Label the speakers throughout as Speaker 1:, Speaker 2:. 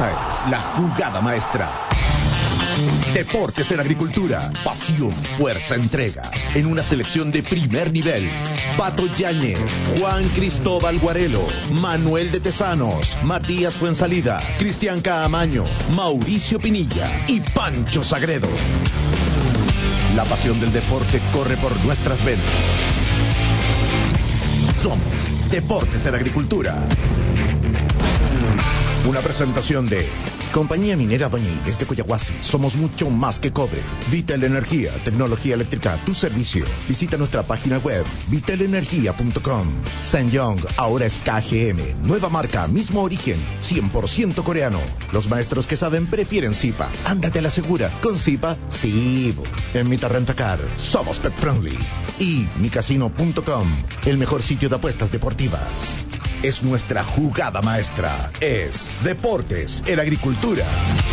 Speaker 1: Esta es la jugada maestra. Deportes en Agricultura, pasión, fuerza, entrega, en una selección de primer nivel. Pato Yáñez, Juan Cristóbal Guarelo, Manuel de Tesanos, Matías Fuensalida, Cristian Caamaño, Mauricio Pinilla y Pancho Sagredo. La pasión del deporte corre por nuestras venas. Somos Deportes en Agricultura. Una presentación de Compañía Minera Doña Inés de Coyahuasi. Somos mucho más que cobre. Vital Energía, tecnología eléctrica a tu servicio. Visita nuestra página web vitalenergia.com. Sanyong ahora es KGM. Nueva marca, mismo origen, 100% coreano. Los maestros que saben prefieren Zipa. Ándate a la segura. Con Zipa, sí. En Mita Rentacar somos pet friendly. Y micasino.com, el mejor sitio de apuestas deportivas. Es nuestra jugada maestra. Es Deportes en Agricultura.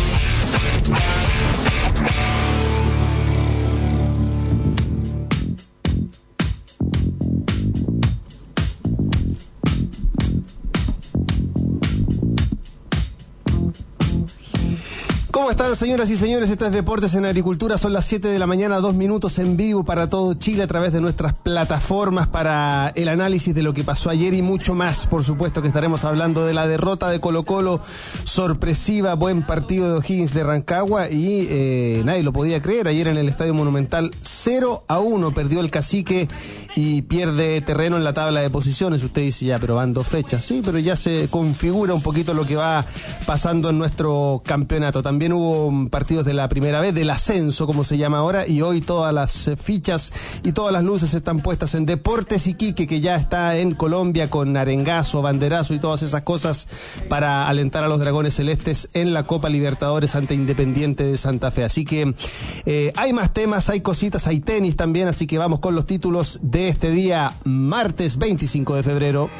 Speaker 2: ¿Cómo están, señoras y señores? Esto es Deportes en Agricultura. Son las 7 de la mañana, 2 minutos en vivo para todo Chile a través de nuestras plataformas para el análisis de lo que pasó ayer y mucho más. Por supuesto que estaremos hablando de la derrota de Colo-Colo, sorpresiva, buen partido de O'Higgins de Rancagua y nadie lo podía creer. Ayer en el Estadio Monumental 0-1 perdió el Cacique y pierde terreno en la tabla de posiciones. Usted dice, ya, pero van 2 fechas. Sí, pero ya se configura un poquito lo que va pasando en nuestro campeonato. También hubo partidos de la primera vez, del ascenso, como se llama ahora, y hoy todas las fichas y todas las luces están puestas en Deportes Iquique, que ya está en Colombia con arengazo, banderazo y todas esas cosas para alentar a los Dragones Celestes en la Copa Libertadores ante Independiente de Santa Fe. Así que hay más temas, hay cositas, hay tenis también, así que vamos con los títulos de este día, martes 25 de febrero.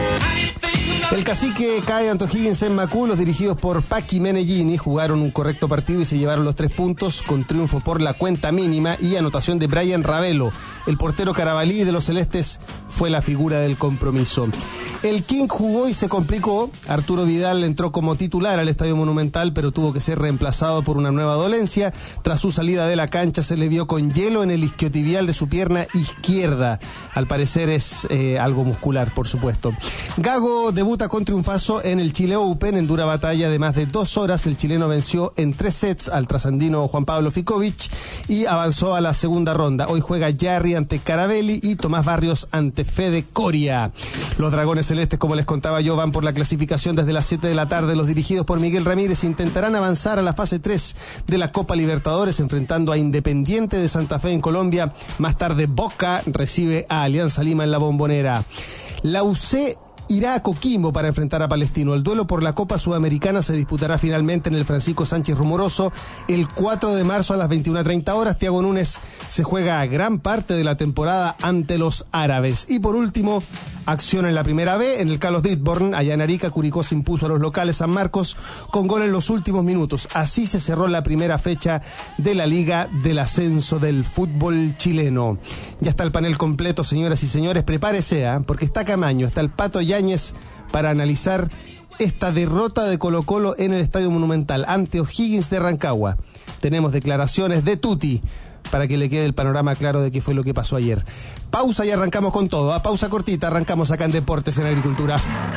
Speaker 2: El Cacique cae ante O'Higgins en Macul. Los dirigidos por Paqui Menellini jugaron un correcto partido y se llevaron los 3 puntos con triunfo por la cuenta mínima y anotación de Brian Ravelo. El portero Carabalí de los Celestes fue la figura del compromiso. El King jugó y se complicó. Arturo Vidal entró como titular al Estadio Monumental, pero tuvo que ser reemplazado por una nueva dolencia. Tras su salida de la cancha se le vio con hielo en el isquiotibial de su pierna izquierda. Al parecer es algo muscular, por supuesto. Gago debuta con triunfazo en el Chile Open. En dura batalla de más de 2 horas, el chileno venció en 3 sets al trasandino Juan Pablo Ficovich y avanzó a la segunda ronda. Hoy juega Jarry ante Carabelli y Tomás Barrios ante Fede Coria. Los Dragones Celestes, como les contaba yo, van por la clasificación desde las 7 de la tarde. Los dirigidos por Miguel Ramírez intentarán avanzar a la fase 3 de la Copa Libertadores, enfrentando a Independiente de Santa Fe en Colombia. Más tarde, Boca recibe a Alianza Lima en la Bombonera. La UC irá a Coquimbo para enfrentar a Palestino. El duelo por la Copa Sudamericana se disputará finalmente en el Francisco Sánchez Rumoroso el 4 de marzo a las 21:30 horas. Thiago Núñez se juega gran parte de la temporada ante los árabes. Y por último, acción en la primera B, en el Carlos Ditborn, allá en Arica. Curicó se impuso a los locales San Marcos con gol en los últimos minutos. Así se cerró la primera fecha de la Liga del Ascenso del fútbol chileno. Ya está el panel completo, señoras y señores. Prepárese, porque está Camaño, está el Pato Yáñez para analizar esta derrota de Colo-Colo en el Estadio Monumental ante O'Higgins de Rancagua. Tenemos declaraciones de Tuti para que le quede el panorama claro de qué fue lo que pasó ayer. Pausa y arrancamos con todo. Pausa cortita, arrancamos acá en Deportes en Agricultura.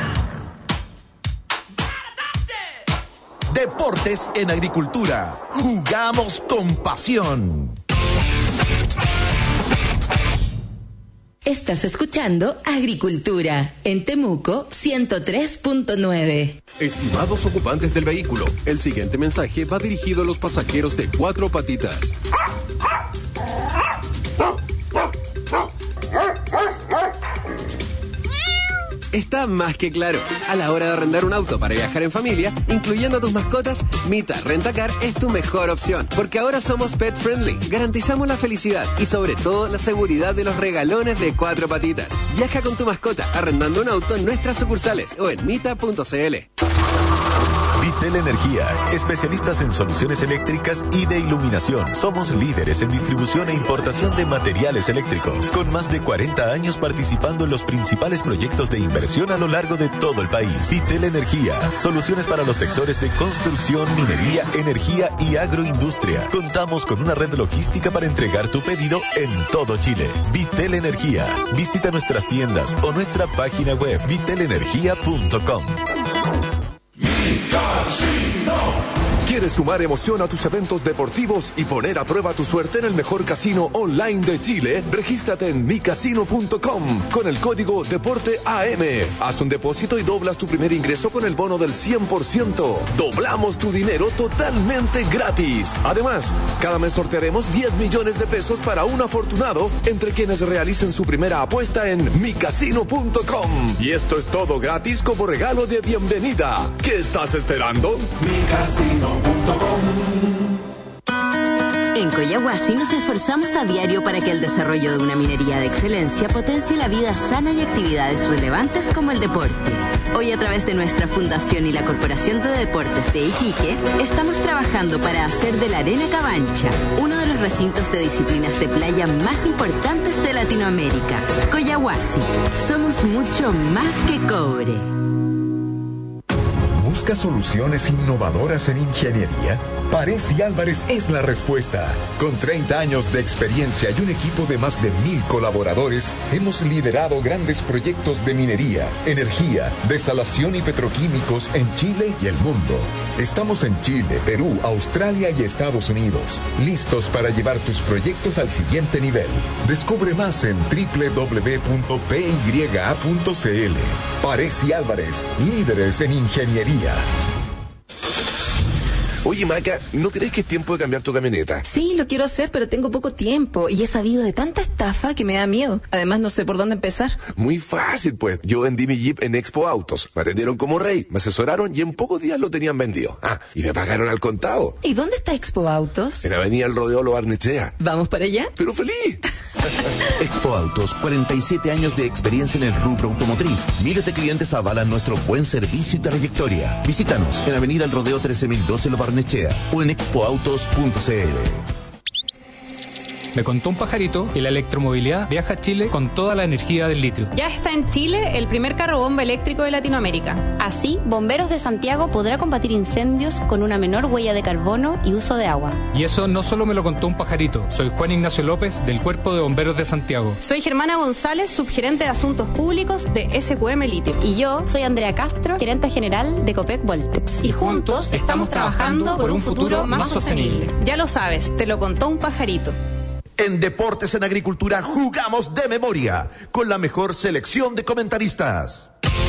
Speaker 1: Deportes en Agricultura. Jugamos con pasión.
Speaker 3: Estás escuchando Agricultura en Temuco 103.9.
Speaker 4: Estimados ocupantes del vehículo, el siguiente mensaje va dirigido a los pasajeros de 4 patitas. Está más que claro. A la hora de arrendar un auto para viajar en familia, incluyendo a tus mascotas, Mita Rentacar es tu mejor opción. Porque ahora somos pet friendly. Garantizamos la felicidad y sobre todo la seguridad de los regalones de 4 patitas. Viaja con tu mascota arrendando un auto en nuestras sucursales o en mita.cl.
Speaker 5: Vitel Energía, especialistas en soluciones eléctricas y de iluminación. Somos líderes en distribución e importación de materiales eléctricos, con más de 40 años participando en los principales proyectos de inversión a lo largo de todo el país. Vitel Energía, soluciones para los sectores de construcción, minería, energía y agroindustria. Contamos con una red logística para entregar tu pedido en todo Chile. Vitel Energía. Visita nuestras tiendas o nuestra página web vitelenergia.com.
Speaker 6: ¿Quieres sumar emoción a tus eventos deportivos y poner a prueba tu suerte en el mejor casino online de Chile? Regístrate en micasino.com con el código DEPORTEAM. Haz un depósito y doblas tu primer ingreso con el bono del 100%. Doblamos tu dinero totalmente gratis. Además, cada mes sortearemos 10 millones de pesos para un afortunado entre quienes realicen su primera apuesta en micasino.com. Y esto es todo gratis como regalo de bienvenida. ¿Qué estás esperando?
Speaker 7: micasino.com.
Speaker 3: En Collahuasi nos esforzamos a diario para que el desarrollo de una minería de excelencia potencie la vida sana y actividades relevantes como el deporte. Hoy, a través de nuestra fundación y la Corporación de Deportes de Iquique, estamos trabajando para hacer de la Arena Cabancha uno de los recintos de disciplinas de playa más importantes de Latinoamérica. Collahuasi, somos mucho más que cobre.
Speaker 1: ¿Busca soluciones innovadoras en ingeniería? Parés y Álvarez es la respuesta. Con 30 años de experiencia y un equipo de más de 1,000 colaboradores, hemos liderado grandes proyectos de minería, energía, desalación y petroquímicos en Chile y el mundo. Estamos en Chile, Perú, Australia y Estados Unidos, listos para llevar tus proyectos al siguiente nivel. Descubre más en www.pya.cl. Parés y Álvarez, líderes en ingeniería.
Speaker 6: Oye, Maca, ¿no crees que es tiempo de cambiar tu camioneta?
Speaker 8: Sí, lo quiero hacer, pero tengo poco tiempo y he sabido de tanta estafa que me da miedo. Además, no sé por dónde empezar.
Speaker 6: Muy fácil, pues. Yo vendí mi Jeep en Expo Autos. Me atendieron como rey, me asesoraron y en pocos días lo tenían vendido. Y me pagaron al contado.
Speaker 8: ¿Y dónde está Expo Autos?
Speaker 6: En Avenida El Rodeo Lo Barnechea.
Speaker 8: ¿Vamos para allá?
Speaker 6: ¡Pero feliz!
Speaker 9: Expo Autos, 47 años de experiencia en el rubro automotriz. Miles de clientes avalan nuestro buen servicio y trayectoria. Visítanos en Avenida El Rodeo 13012 Lo Barnechea o en expoautos.cl.
Speaker 10: Me contó un pajarito que la electromovilidad viaja a Chile con toda la energía del litio.
Speaker 11: Ya está en Chile el primer carro bomba eléctrico de Latinoamérica.
Speaker 12: Así, Bomberos de Santiago podrá combatir incendios con una menor huella de carbono y uso de agua.
Speaker 10: Y eso no solo me lo contó un pajarito. Soy Juan Ignacio López, del Cuerpo de Bomberos de Santiago.
Speaker 11: Soy Germana González, subgerente de Asuntos Públicos de SQM Litio.
Speaker 12: Y yo soy Andrea Castro, gerente general de Copec Voltex.
Speaker 11: Y juntos estamos trabajando por un futuro más sostenible. Ya lo sabes, te lo contó un pajarito.
Speaker 1: En Deportes en Agricultura jugamos de memoria, con la mejor selección de comentaristas.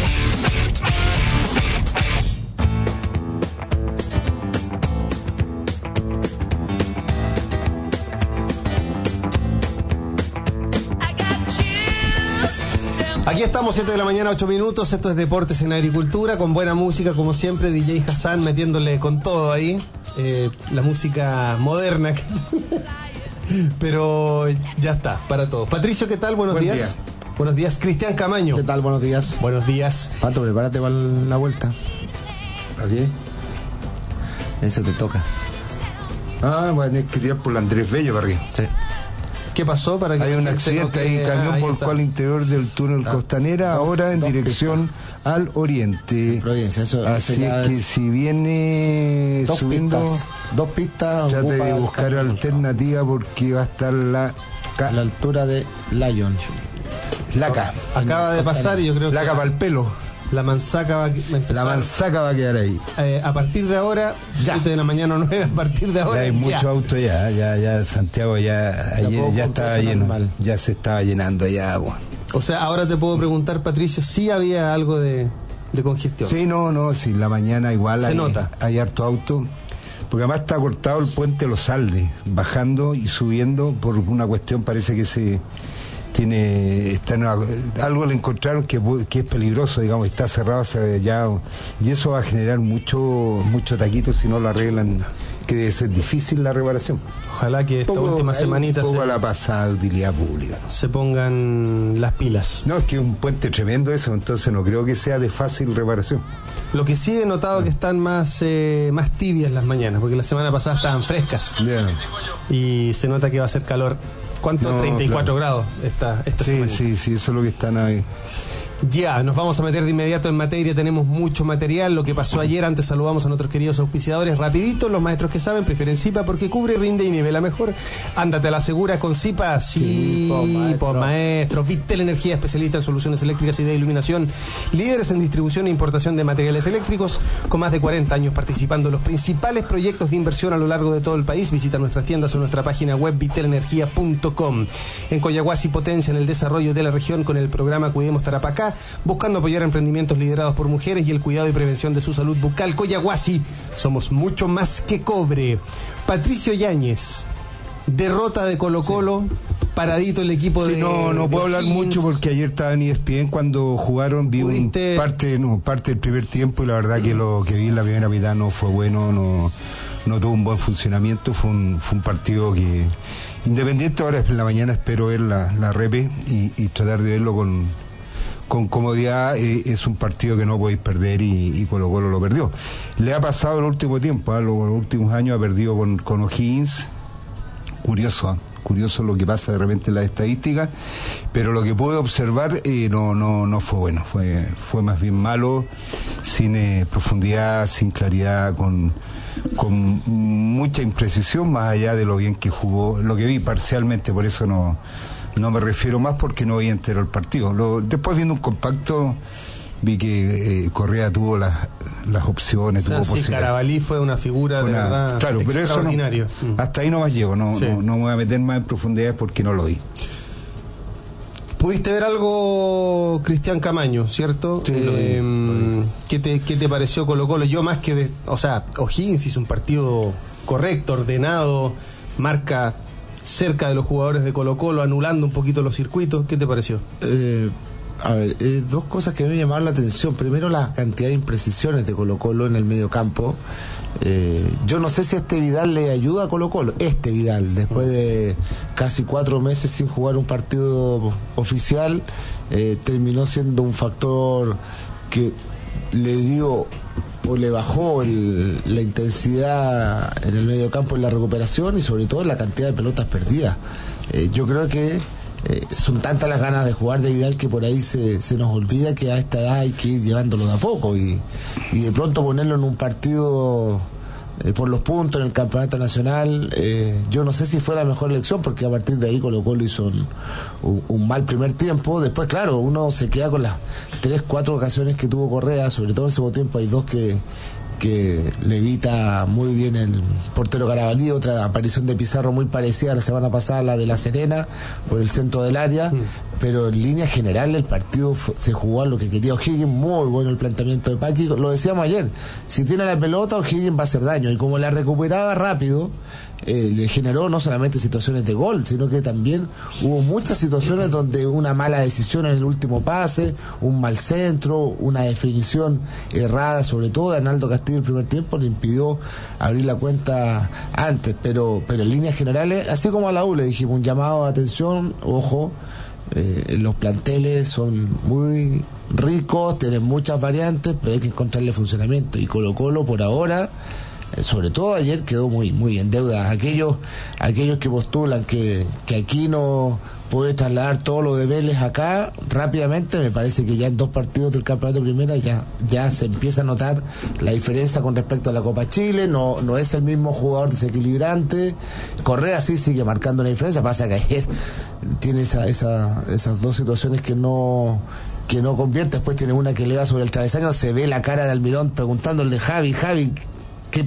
Speaker 2: Aquí estamos, 7 de la mañana, 8 minutos. Esto es Deportes en Agricultura, con buena música, como siempre. DJ Hassan metiéndole con todo ahí. La música moderna. Pero ya está, para todos. Patricio, ¿qué tal? Buenos días. Buenos días, Cristian Camaño.
Speaker 13: ¿Qué tal? Buenos días.
Speaker 2: Buenos días.
Speaker 13: Pato, prepárate para la vuelta.
Speaker 2: ¿Para qué?
Speaker 13: Eso te toca.
Speaker 14: Voy a tener que tirar por la Andrés Bello para aquí.
Speaker 13: Sí.
Speaker 2: ¿Qué pasó? Para que
Speaker 14: hay un accidente, hay un camión volcó al interior del túnel Costanera, ahora en dirección al oriente.
Speaker 13: Providencia, eso.
Speaker 14: Así es que si viene subiendo...
Speaker 13: Dos pistas.
Speaker 14: Trate de buscar alternativa porque va a estar a
Speaker 13: la altura de Lyon.
Speaker 14: Laca.
Speaker 2: Acaba de pasar y yo creo que...
Speaker 14: Laca para el pelo.
Speaker 2: La manzaca va a empezar.
Speaker 14: La manzaca va a quedar ahí.
Speaker 2: A partir de ahora, 7 de la mañana o 9, a partir de ahora.
Speaker 14: Ya hay mucho auto ya Santiago ayer ya estaba lleno. Normal. Ya se estaba llenando ya agua.
Speaker 2: O sea, ahora te puedo preguntar, Patricio, si había algo de congestión.
Speaker 14: Sí, sí, en la mañana igual
Speaker 2: se nota.
Speaker 14: Hay harto auto. Porque además está cortado el puente Los Aldes, bajando y subiendo por una cuestión, parece que algo le encontraron que es peligroso, digamos, está cerrado ya, y eso va a generar mucho taquito si no lo arreglan que debe ser difícil la reparación.
Speaker 2: Ojalá que esta última semanita
Speaker 14: un poco a la pasada de utilidad pública.
Speaker 2: Se pongan las pilas.
Speaker 14: No, es que es un puente tremendo eso, entonces no creo que sea de fácil reparación.
Speaker 2: Lo que sí he notado que están más tibias las mañanas, porque la semana pasada estaban frescas.
Speaker 14: Yeah.
Speaker 2: Y se nota que va a ser calor. ¿Cuánto? No, 34 grados esta semana.
Speaker 14: Sí, eso es lo que están ahí.
Speaker 2: Ya, nos vamos a meter de inmediato en materia, tenemos mucho material, lo que pasó ayer. Antes saludamos a nuestros queridos auspiciadores, rapidito, los maestros que saben, prefieren Zipa porque cubre, rinde y nivela mejor. Ándate a la segura con Zipa, sí, por maestro. Vitel Energía, especialista en soluciones eléctricas y de iluminación, líderes en distribución e importación de materiales eléctricos, con más de 40 años participando en los principales proyectos de inversión a lo largo de todo el país. Visita nuestras tiendas o nuestra página web vitelenergia.com. En Coyahuasi potencia en el desarrollo de la región con el programa Cuidemos Tarapacá, buscando apoyar emprendimientos liderados por mujeres y el cuidado y prevención de su salud bucal. Coyahuasi, somos mucho más que cobre. Patricio Yáñez, derrota de Colo-Colo, paradito el equipo de...
Speaker 14: No puedo hablar mucho porque ayer estaba en ESPN cuando jugaron, vi parte del primer tiempo y la verdad que lo que vi en la primera mitad no fue bueno, no tuvo un buen funcionamiento, fue un partido que... Independiente, ahora en la mañana espero ver la repe y tratar de verlo con comodidad. Es un partido que no podéis perder y Colo-Colo lo perdió. Le ha pasado el último tiempo, los últimos años ha perdido con O'Higgins. Curioso lo que pasa de repente en las estadísticas, pero lo que pude observar no fue bueno, fue más bien malo, sin profundidad, sin claridad, con mucha imprecisión, más allá de lo bien que jugó, lo que vi parcialmente, por eso no me refiero más porque no vi entero el partido. Después viendo un compacto vi que Correa tuvo las opciones, tuvo posibilidades.
Speaker 2: Carabalí fue una figura de verdad
Speaker 14: claro, pero
Speaker 2: extraordinario.
Speaker 14: Eso no, hasta ahí no más llego, no me voy a meter más en profundidades porque no lo vi.
Speaker 2: ¿Pudiste ver algo, Cristian Camaño, cierto?
Speaker 14: Sí, lo vi.
Speaker 2: ¿Qué te pareció Colo-Colo? Yo más que O'Higgins hizo un partido correcto, ordenado, marca cerca de los jugadores de Colo-Colo, anulando un poquito los circuitos. ¿Qué te pareció?
Speaker 13: Dos cosas que me llamaron la atención. Primero, la cantidad de imprecisiones de Colo-Colo en el medio campo. Yo no sé si Vidal le ayuda a Colo-Colo. Vidal, después de casi 4 meses sin jugar un partido oficial, terminó siendo un factor que le dio o le bajó la intensidad en el medio campo, en la recuperación y sobre todo en la cantidad de pelotas perdidas. Yo creo que son tantas las ganas de jugar de Vidal que por ahí se nos olvida que a esta edad hay que ir llevándolo de a poco y de pronto ponerlo en un partido por los puntos en el campeonato nacional. Yo no sé si fue la mejor elección porque a partir de ahí Colo-Colo hizo un mal primer tiempo. Después, claro, uno se queda con las 3-4 ocasiones que tuvo Correa, sobre todo en el segundo tiempo hay 2 que le evita muy bien el portero Carabalí. Otra aparición de Pizarro muy parecida a la semana pasada, la de La Serena, por el centro del área. Pero en línea general el partido se jugó a lo que quería O'Higgins. Muy bueno el planteamiento de Paqui, lo decíamos ayer, si tiene la pelota O'Higgins va a hacer daño, y como la recuperaba rápido, le generó no solamente situaciones de gol, sino que también hubo muchas situaciones donde una mala decisión en el último pase, un mal centro, una definición errada, sobre todo de Arnaldo Castillo el primer tiempo, le impidió abrir la cuenta antes. Pero en líneas generales, así como a la U le dijimos, un llamado de atención, ojo, los planteles son muy ricos, tienen muchas variantes, pero hay que encontrarle funcionamiento, y Colo-Colo por ahora, sobre todo ayer, quedó muy en deuda. Aquellos que postulan que aquí no puede trasladar todo lo de Vélez acá rápidamente, me parece que ya en 2 partidos del campeonato de primera ya se empieza a notar la diferencia con respecto a la Copa Chile. No es el mismo jugador desequilibrante. Correa sí sigue marcando la diferencia, pasa que ayer tiene esas 2 situaciones que no convierte. Después tiene una que le va sobre el travesaño, se ve la cara de Almirón preguntándole, Javi, ¿qué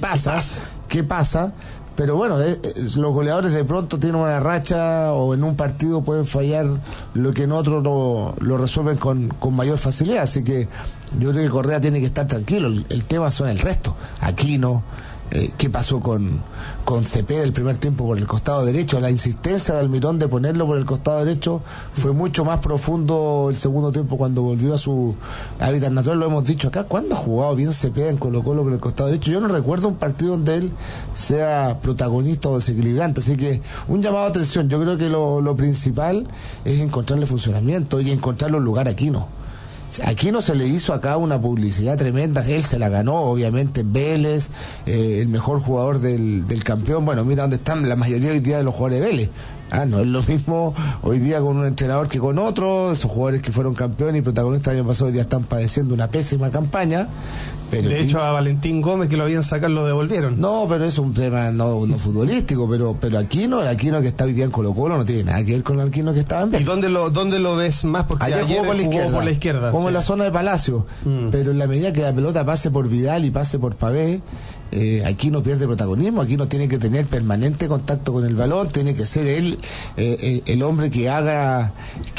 Speaker 13: pasa? Pero bueno, los goleadores de pronto tienen una racha o en un partido pueden fallar lo que en otro lo resuelven con mayor facilidad. Así que yo creo que Correa tiene que estar tranquilo. El tema son el resto. Aquino, qué pasó con Cepeda el primer tiempo por el costado derecho. La insistencia de Almirón de ponerlo por el costado derecho fue mucho más profundo el segundo tiempo cuando volvió a su hábitat natural. Lo hemos dicho acá, ¿cuándo ha jugado bien Cepeda en Colo-Colo por el costado derecho? Yo no recuerdo un partido donde él sea protagonista o desequilibrante, así que un llamado a atención. Yo creo que lo principal es encontrarle funcionamiento y encontrarle un lugar a Aquino. Aquino se le hizo acá una publicidad tremenda, él se la ganó obviamente en Vélez, el mejor jugador del campeón. Bueno, mira dónde están la mayoría hoy día de los jugadores de Vélez. No es lo mismo hoy día con un entrenador que con otro. Esos jugadores que fueron campeones y protagonistas el año pasado hoy día están padeciendo una pésima campaña. Pero
Speaker 2: de hecho a Valentín Gómez, que lo habían sacado, lo devolvieron.
Speaker 13: No, pero es un tema no futbolístico, pero Aquino que está hoy día en Colo-Colo no tiene nada que ver con el Aquino que estaba en Vélez.
Speaker 2: ¿Y dónde lo ves más? Porque
Speaker 13: ayer jugó por la izquierda, como en la zona de Palacio, pero en la medida que la pelota pase por Vidal y pase por Pavé, Aquino pierde protagonismo. Aquino tiene que tener permanente contacto con el balón, tiene que ser él el hombre que haga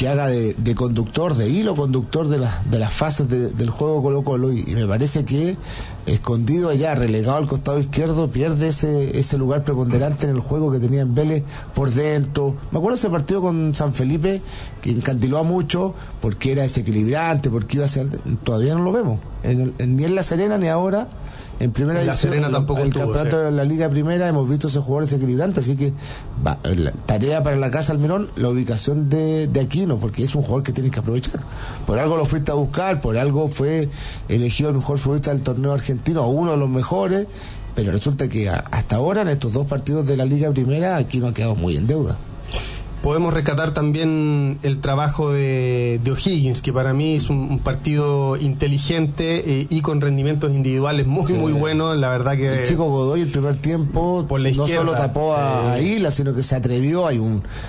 Speaker 13: de conductor, de hilo conductor de las fases del juego Colo-Colo, y me parece que escondido allá, relegado al costado izquierdo, pierde ese lugar preponderante en el juego que tenía en Vélez por dentro. Me acuerdo ese partido con San Felipe que encandiló a mucho porque era desequilibrante, porque iba hacia todavía no lo vemos ni en La Serena ni ahora. En primera división,
Speaker 2: el
Speaker 13: campeonato de la Liga Primera, hemos visto ese jugador desequilibrante, así que tarea para la casa Almirón, la ubicación de Aquino, porque es un jugador que tienes que aprovechar. Por algo lo fuiste a buscar, por algo fue elegido el mejor futbolista del torneo argentino, uno de los mejores, pero resulta que hasta ahora en estos 2 partidos de la Liga Primera Aquino ha quedado muy en deuda.
Speaker 2: Podemos rescatar también el trabajo de O'Higgins, que para mí es un partido inteligente y con rendimientos individuales muy buenos. La verdad que
Speaker 13: el chico Godoy el primer tiempo por la izquierda, no solo tapó a Isla, sino que se atrevió. Hay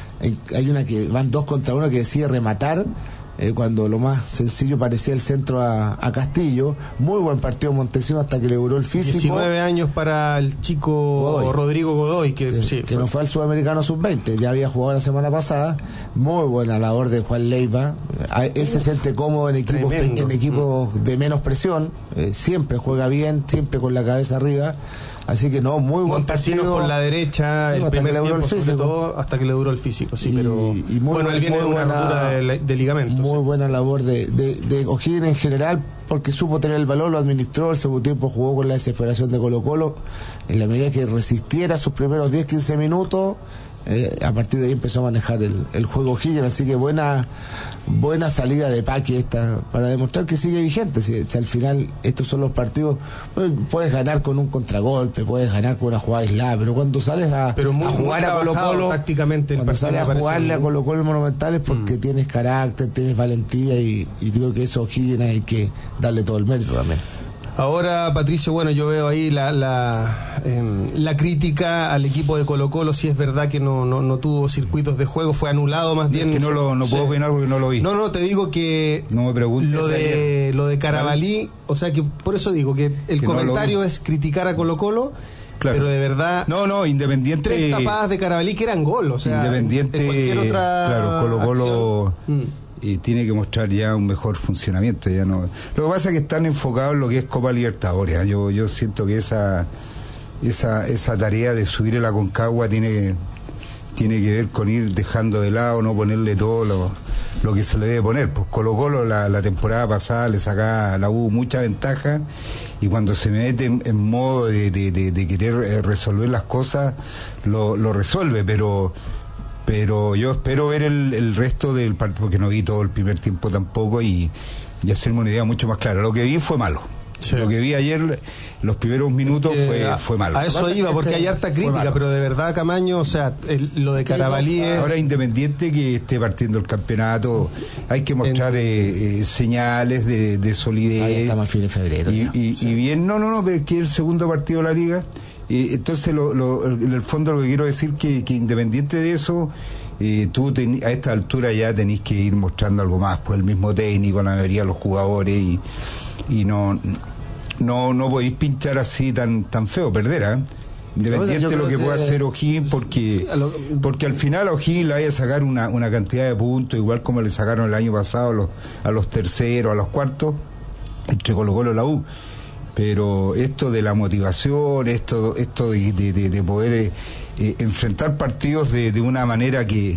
Speaker 13: una que van 2 contra 1 que decide rematar, cuando lo más sencillo parecía el centro a Castillo. Muy buen partido Montesino hasta que le duró el físico.
Speaker 2: 19 años para el chico Godoy. Rodrigo Godoy, que
Speaker 13: no fue al Sudamericano Sub-20, ya había jugado la semana pasada. Muy buena labor de Juan Leiva. Él se siente cómodo en equipos de menos presión, siempre juega bien, siempre con la cabeza arriba. Así que muy buen partido
Speaker 2: por la derecha, el primer tiempo sobre todo, hasta que le duró el físico, pero bueno, él viene de una rotura de ligamentos.
Speaker 13: Muy buena labor de O'Higgins en general, porque supo tener el valor, lo administró. El segundo tiempo jugó con la desesperación de Colo-Colo, en la medida que resistiera sus primeros 10-15 minutos. A partir de ahí empezó a manejar el juego O'Higgins, así que buena salida de Paqui esta, para demostrar que sigue vigente. Si al final estos son los partidos, puedes ganar con un contragolpe, puedes ganar con una jugada aislada, pero cuando sales a jugar a Colo-Colo,
Speaker 2: tácticamente,
Speaker 13: cuando sales a jugarle a Colo-Colo Monumental es porque tienes carácter, tienes valentía, y creo que eso O'Higgins hay que darle todo el mérito también.
Speaker 2: Ahora, Patricio, bueno, yo veo ahí la crítica al equipo de Colo-Colo. Si es verdad que no tuvo circuitos de juego, fue anulado más bien.
Speaker 14: Es que no puedo opinar porque no lo vi.
Speaker 2: No, te digo que
Speaker 14: no me preguntes
Speaker 2: lo de Carabalí, o sea que por eso digo que el comentario es criticar a Colo-Colo. Claro. Pero de verdad,
Speaker 14: Independiente,
Speaker 2: 3 tapadas de Carabalí que eran gol, o sea,
Speaker 14: Independiente,
Speaker 2: cualquier otra
Speaker 14: claro, Colo-Colo tiene que mostrar ya un mejor funcionamiento. Ya no. Lo que pasa es que están enfocados en lo que es Copa Libertadores. Yo siento que esa tarea de subir a la Concagua tiene que ver con ir dejando de lado, no ponerle todo lo que se le debe poner. Pues Colo-Colo la temporada pasada le sacaba a la U mucha ventaja, y cuando se mete en modo de querer resolver las cosas, lo resuelve, pero yo espero ver el resto del partido, porque no vi todo el primer tiempo tampoco, y hacerme una idea mucho más clara. Lo que vi fue malo. Sí. Lo que vi ayer, los primeros minutos, fue malo.
Speaker 2: A eso iba, porque hay harta crítica, pero de verdad, Camaño, o sea, lo de Carabalí es...
Speaker 14: Ahora, Independiente que esté partiendo el campeoto, hay que mostrar señales de solidez.
Speaker 13: Ahí estamos a fin de febrero.
Speaker 14: Y bien, no, que es el segundo partido de la Liga. Entonces, en el fondo, lo que quiero decir que Independiente de eso, tú a esta altura ya tenés que ir mostrando algo más, pues el mismo técnico, la mayoría de los jugadores, y no podéis pinchar así tan feo, perder, Independiente de lo que pueda hacer O'Higgins, porque al final a O'Higgins le vaya a sacar una cantidad de puntos, igual como le sacaron el año pasado a los terceros, a los cuartos, entre Colo-Colo y la U. Pero esto de la motivación, esto de poder enfrentar partidos de una manera que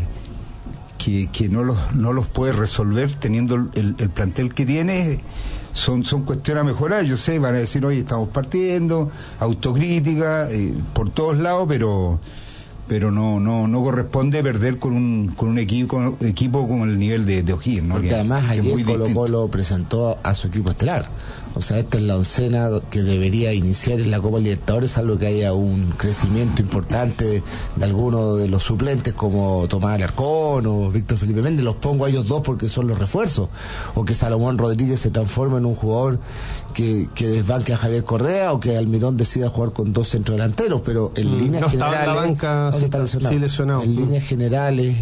Speaker 14: no los puede resolver teniendo el plantel que tiene, son cuestiones a mejorar. Yo sé, van a decir, oye, estamos partiendo, autocrítica por todos lados, pero no corresponde perder con un equipo con el nivel de O'Higgins, ¿no?
Speaker 13: Porque además ayer Colo-Colo presentó a su equipo estelar. O sea, esta es la oncena que debería iniciar en la Copa Libertadores, salvo que haya un crecimiento importante de algunos de los suplentes como Tomás Alarcón o Víctor Felipe Méndez. Los pongo a ellos dos porque son los refuerzos. O que Salomón Rodríguez se transforme en un jugador que desbanque a Javier Correa, o que Almirón decida jugar con dos centrodelanteros, pero en líneas generales
Speaker 2: en la banca, lesionado.
Speaker 13: En líneas generales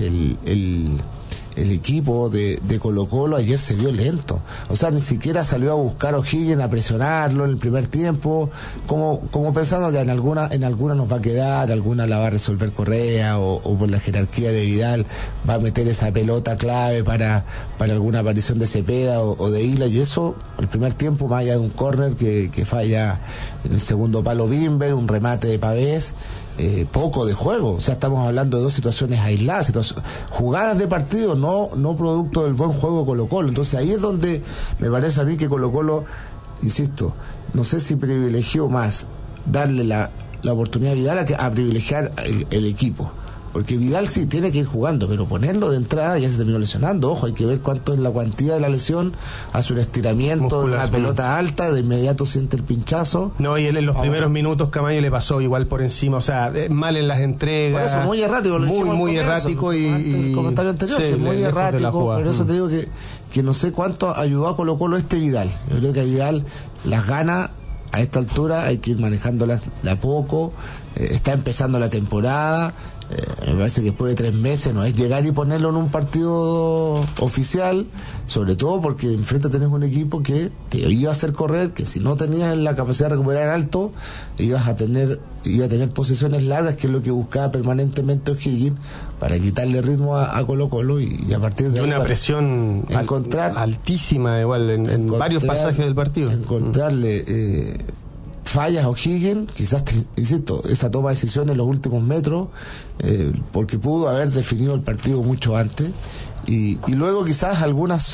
Speaker 13: el equipo de Colo-Colo ayer se vio lento. O sea, ni siquiera salió a buscar a O'Higgins, a presionarlo en el primer tiempo, como pensando que en alguna nos va a quedar, alguna la va a resolver Correa, o por la jerarquía de Vidal va a meter esa pelota clave para alguna aparición de Cepeda o de Isla, y eso, el primer tiempo, más allá de un córner que falla en el segundo palo Bimber, un remate de Pavés, poco de juego. O sea, estamos hablando de dos situaciones aisladas, jugadas de partido, no producto del buen juego de Colo-Colo. Entonces ahí es donde me parece a mí que Colo-Colo, insisto, no sé si privilegió más darle la oportunidad a Vidal a privilegiar el equipo. Porque Vidal sí tiene que ir jugando, pero ponerlo de entrada, ya se terminó lesionando. Ojo, hay que ver cuánto es la cuantía de la lesión. Hace un estiramiento, una pelota alta, de inmediato siente el pinchazo.
Speaker 2: No, y él en los primeros minutos Camaño le pasó igual por encima, o sea, mal en las entregas.
Speaker 13: Por eso, muy errático.
Speaker 2: Muy errático
Speaker 13: el comentario anterior, sí, muy errático. Por eso te digo que no sé cuánto ayudó a Colo-Colo Vidal. Yo creo que a Vidal las gana a esta altura, hay que ir manejándolas de a poco. Está empezando la temporada. Me parece que después de 3 meses no es llegar y ponerlo en un partido oficial, sobre todo porque enfrente tenés un equipo que te iba a hacer correr, que si no tenías la capacidad de recuperar alto, iba a tener posiciones largas, que es lo que buscaba permanentemente O'Higgins para quitarle ritmo a Colo-Colo, y a partir de ahí
Speaker 2: una presión altísima igual en varios pasajes del partido.
Speaker 13: Encontrarle fallas a O'Higgins, quizás, insisto, esa toma de decisiones en los últimos metros, porque pudo haber definido el partido mucho antes, y luego quizás algunos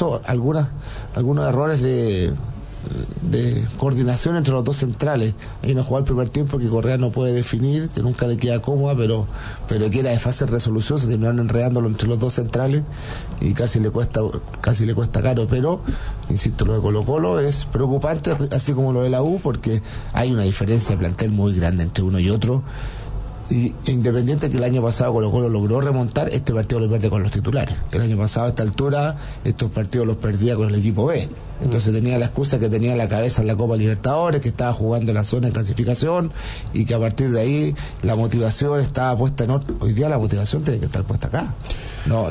Speaker 13: errores de coordinación entre los dos centrales. Hay una jugada al primer tiempo que Correa no puede definir, que nunca le queda cómoda, pero que era de fácil resolución. Se terminaron enredándolo entre los dos centrales y casi le cuesta caro. Pero insisto, lo de Colo-Colo es preocupante, así como lo de la U, porque hay una diferencia de plantel muy grande entre uno y otro. Y Independiente, que el año pasado Colo-Colo logró remontar, este partido lo pierde con los titulares. El año pasado a esta altura estos partidos los perdía con el equipo B. Entonces tenía la excusa que tenía en la cabeza en la Copa Libertadores, que estaba jugando en la zona de clasificación, y que a partir de ahí la motivación estaba puesta en otro. Hoy día la motivación tiene que estar puesta acá. No,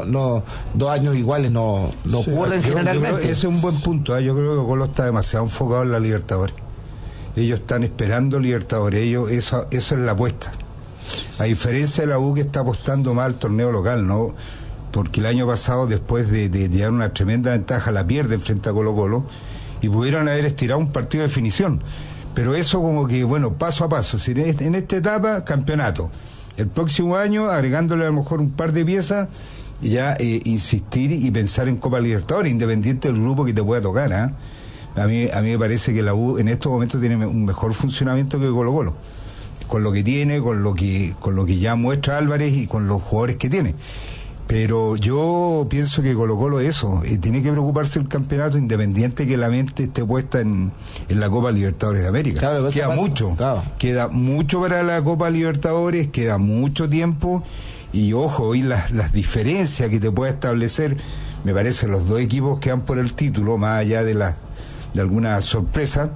Speaker 13: 2 años iguales no ocurren generalmente.
Speaker 14: Ese es un buen punto. Yo creo que Colo está demasiado enfocado en la Libertadores. Ellos están esperando Libertadores. Eso es la apuesta. A diferencia de la U, que está apostando más al torneo local, ¿no? Porque el año pasado, después de llevar una tremenda ventaja, la pierden frente a Colo-Colo, y pudieron haber estirado un partido de definición. Pero eso como que, bueno, paso a paso. Si en esta etapa, campeonato. El próximo año, agregándole a lo mejor un par de piezas, ya insistir y pensar en Copa Libertadores, independiente del grupo que te pueda tocar, ¿eh? A mí me parece que la U en estos momentos tiene un mejor funcionamiento que Colo-Colo, con lo que tiene, con lo que ya muestra Álvarez y con los jugadores que tiene. Pero yo pienso que Colo-Colo tiene que preocuparse el campeonato, independiente que la mente esté puesta en la Copa Libertadores de América. Claro, queda mucho para la Copa Libertadores, queda mucho tiempo, y ojo, hoy las diferencias que te puede establecer, me parece, los dos equipos que van por el título, más allá de alguna sorpresa,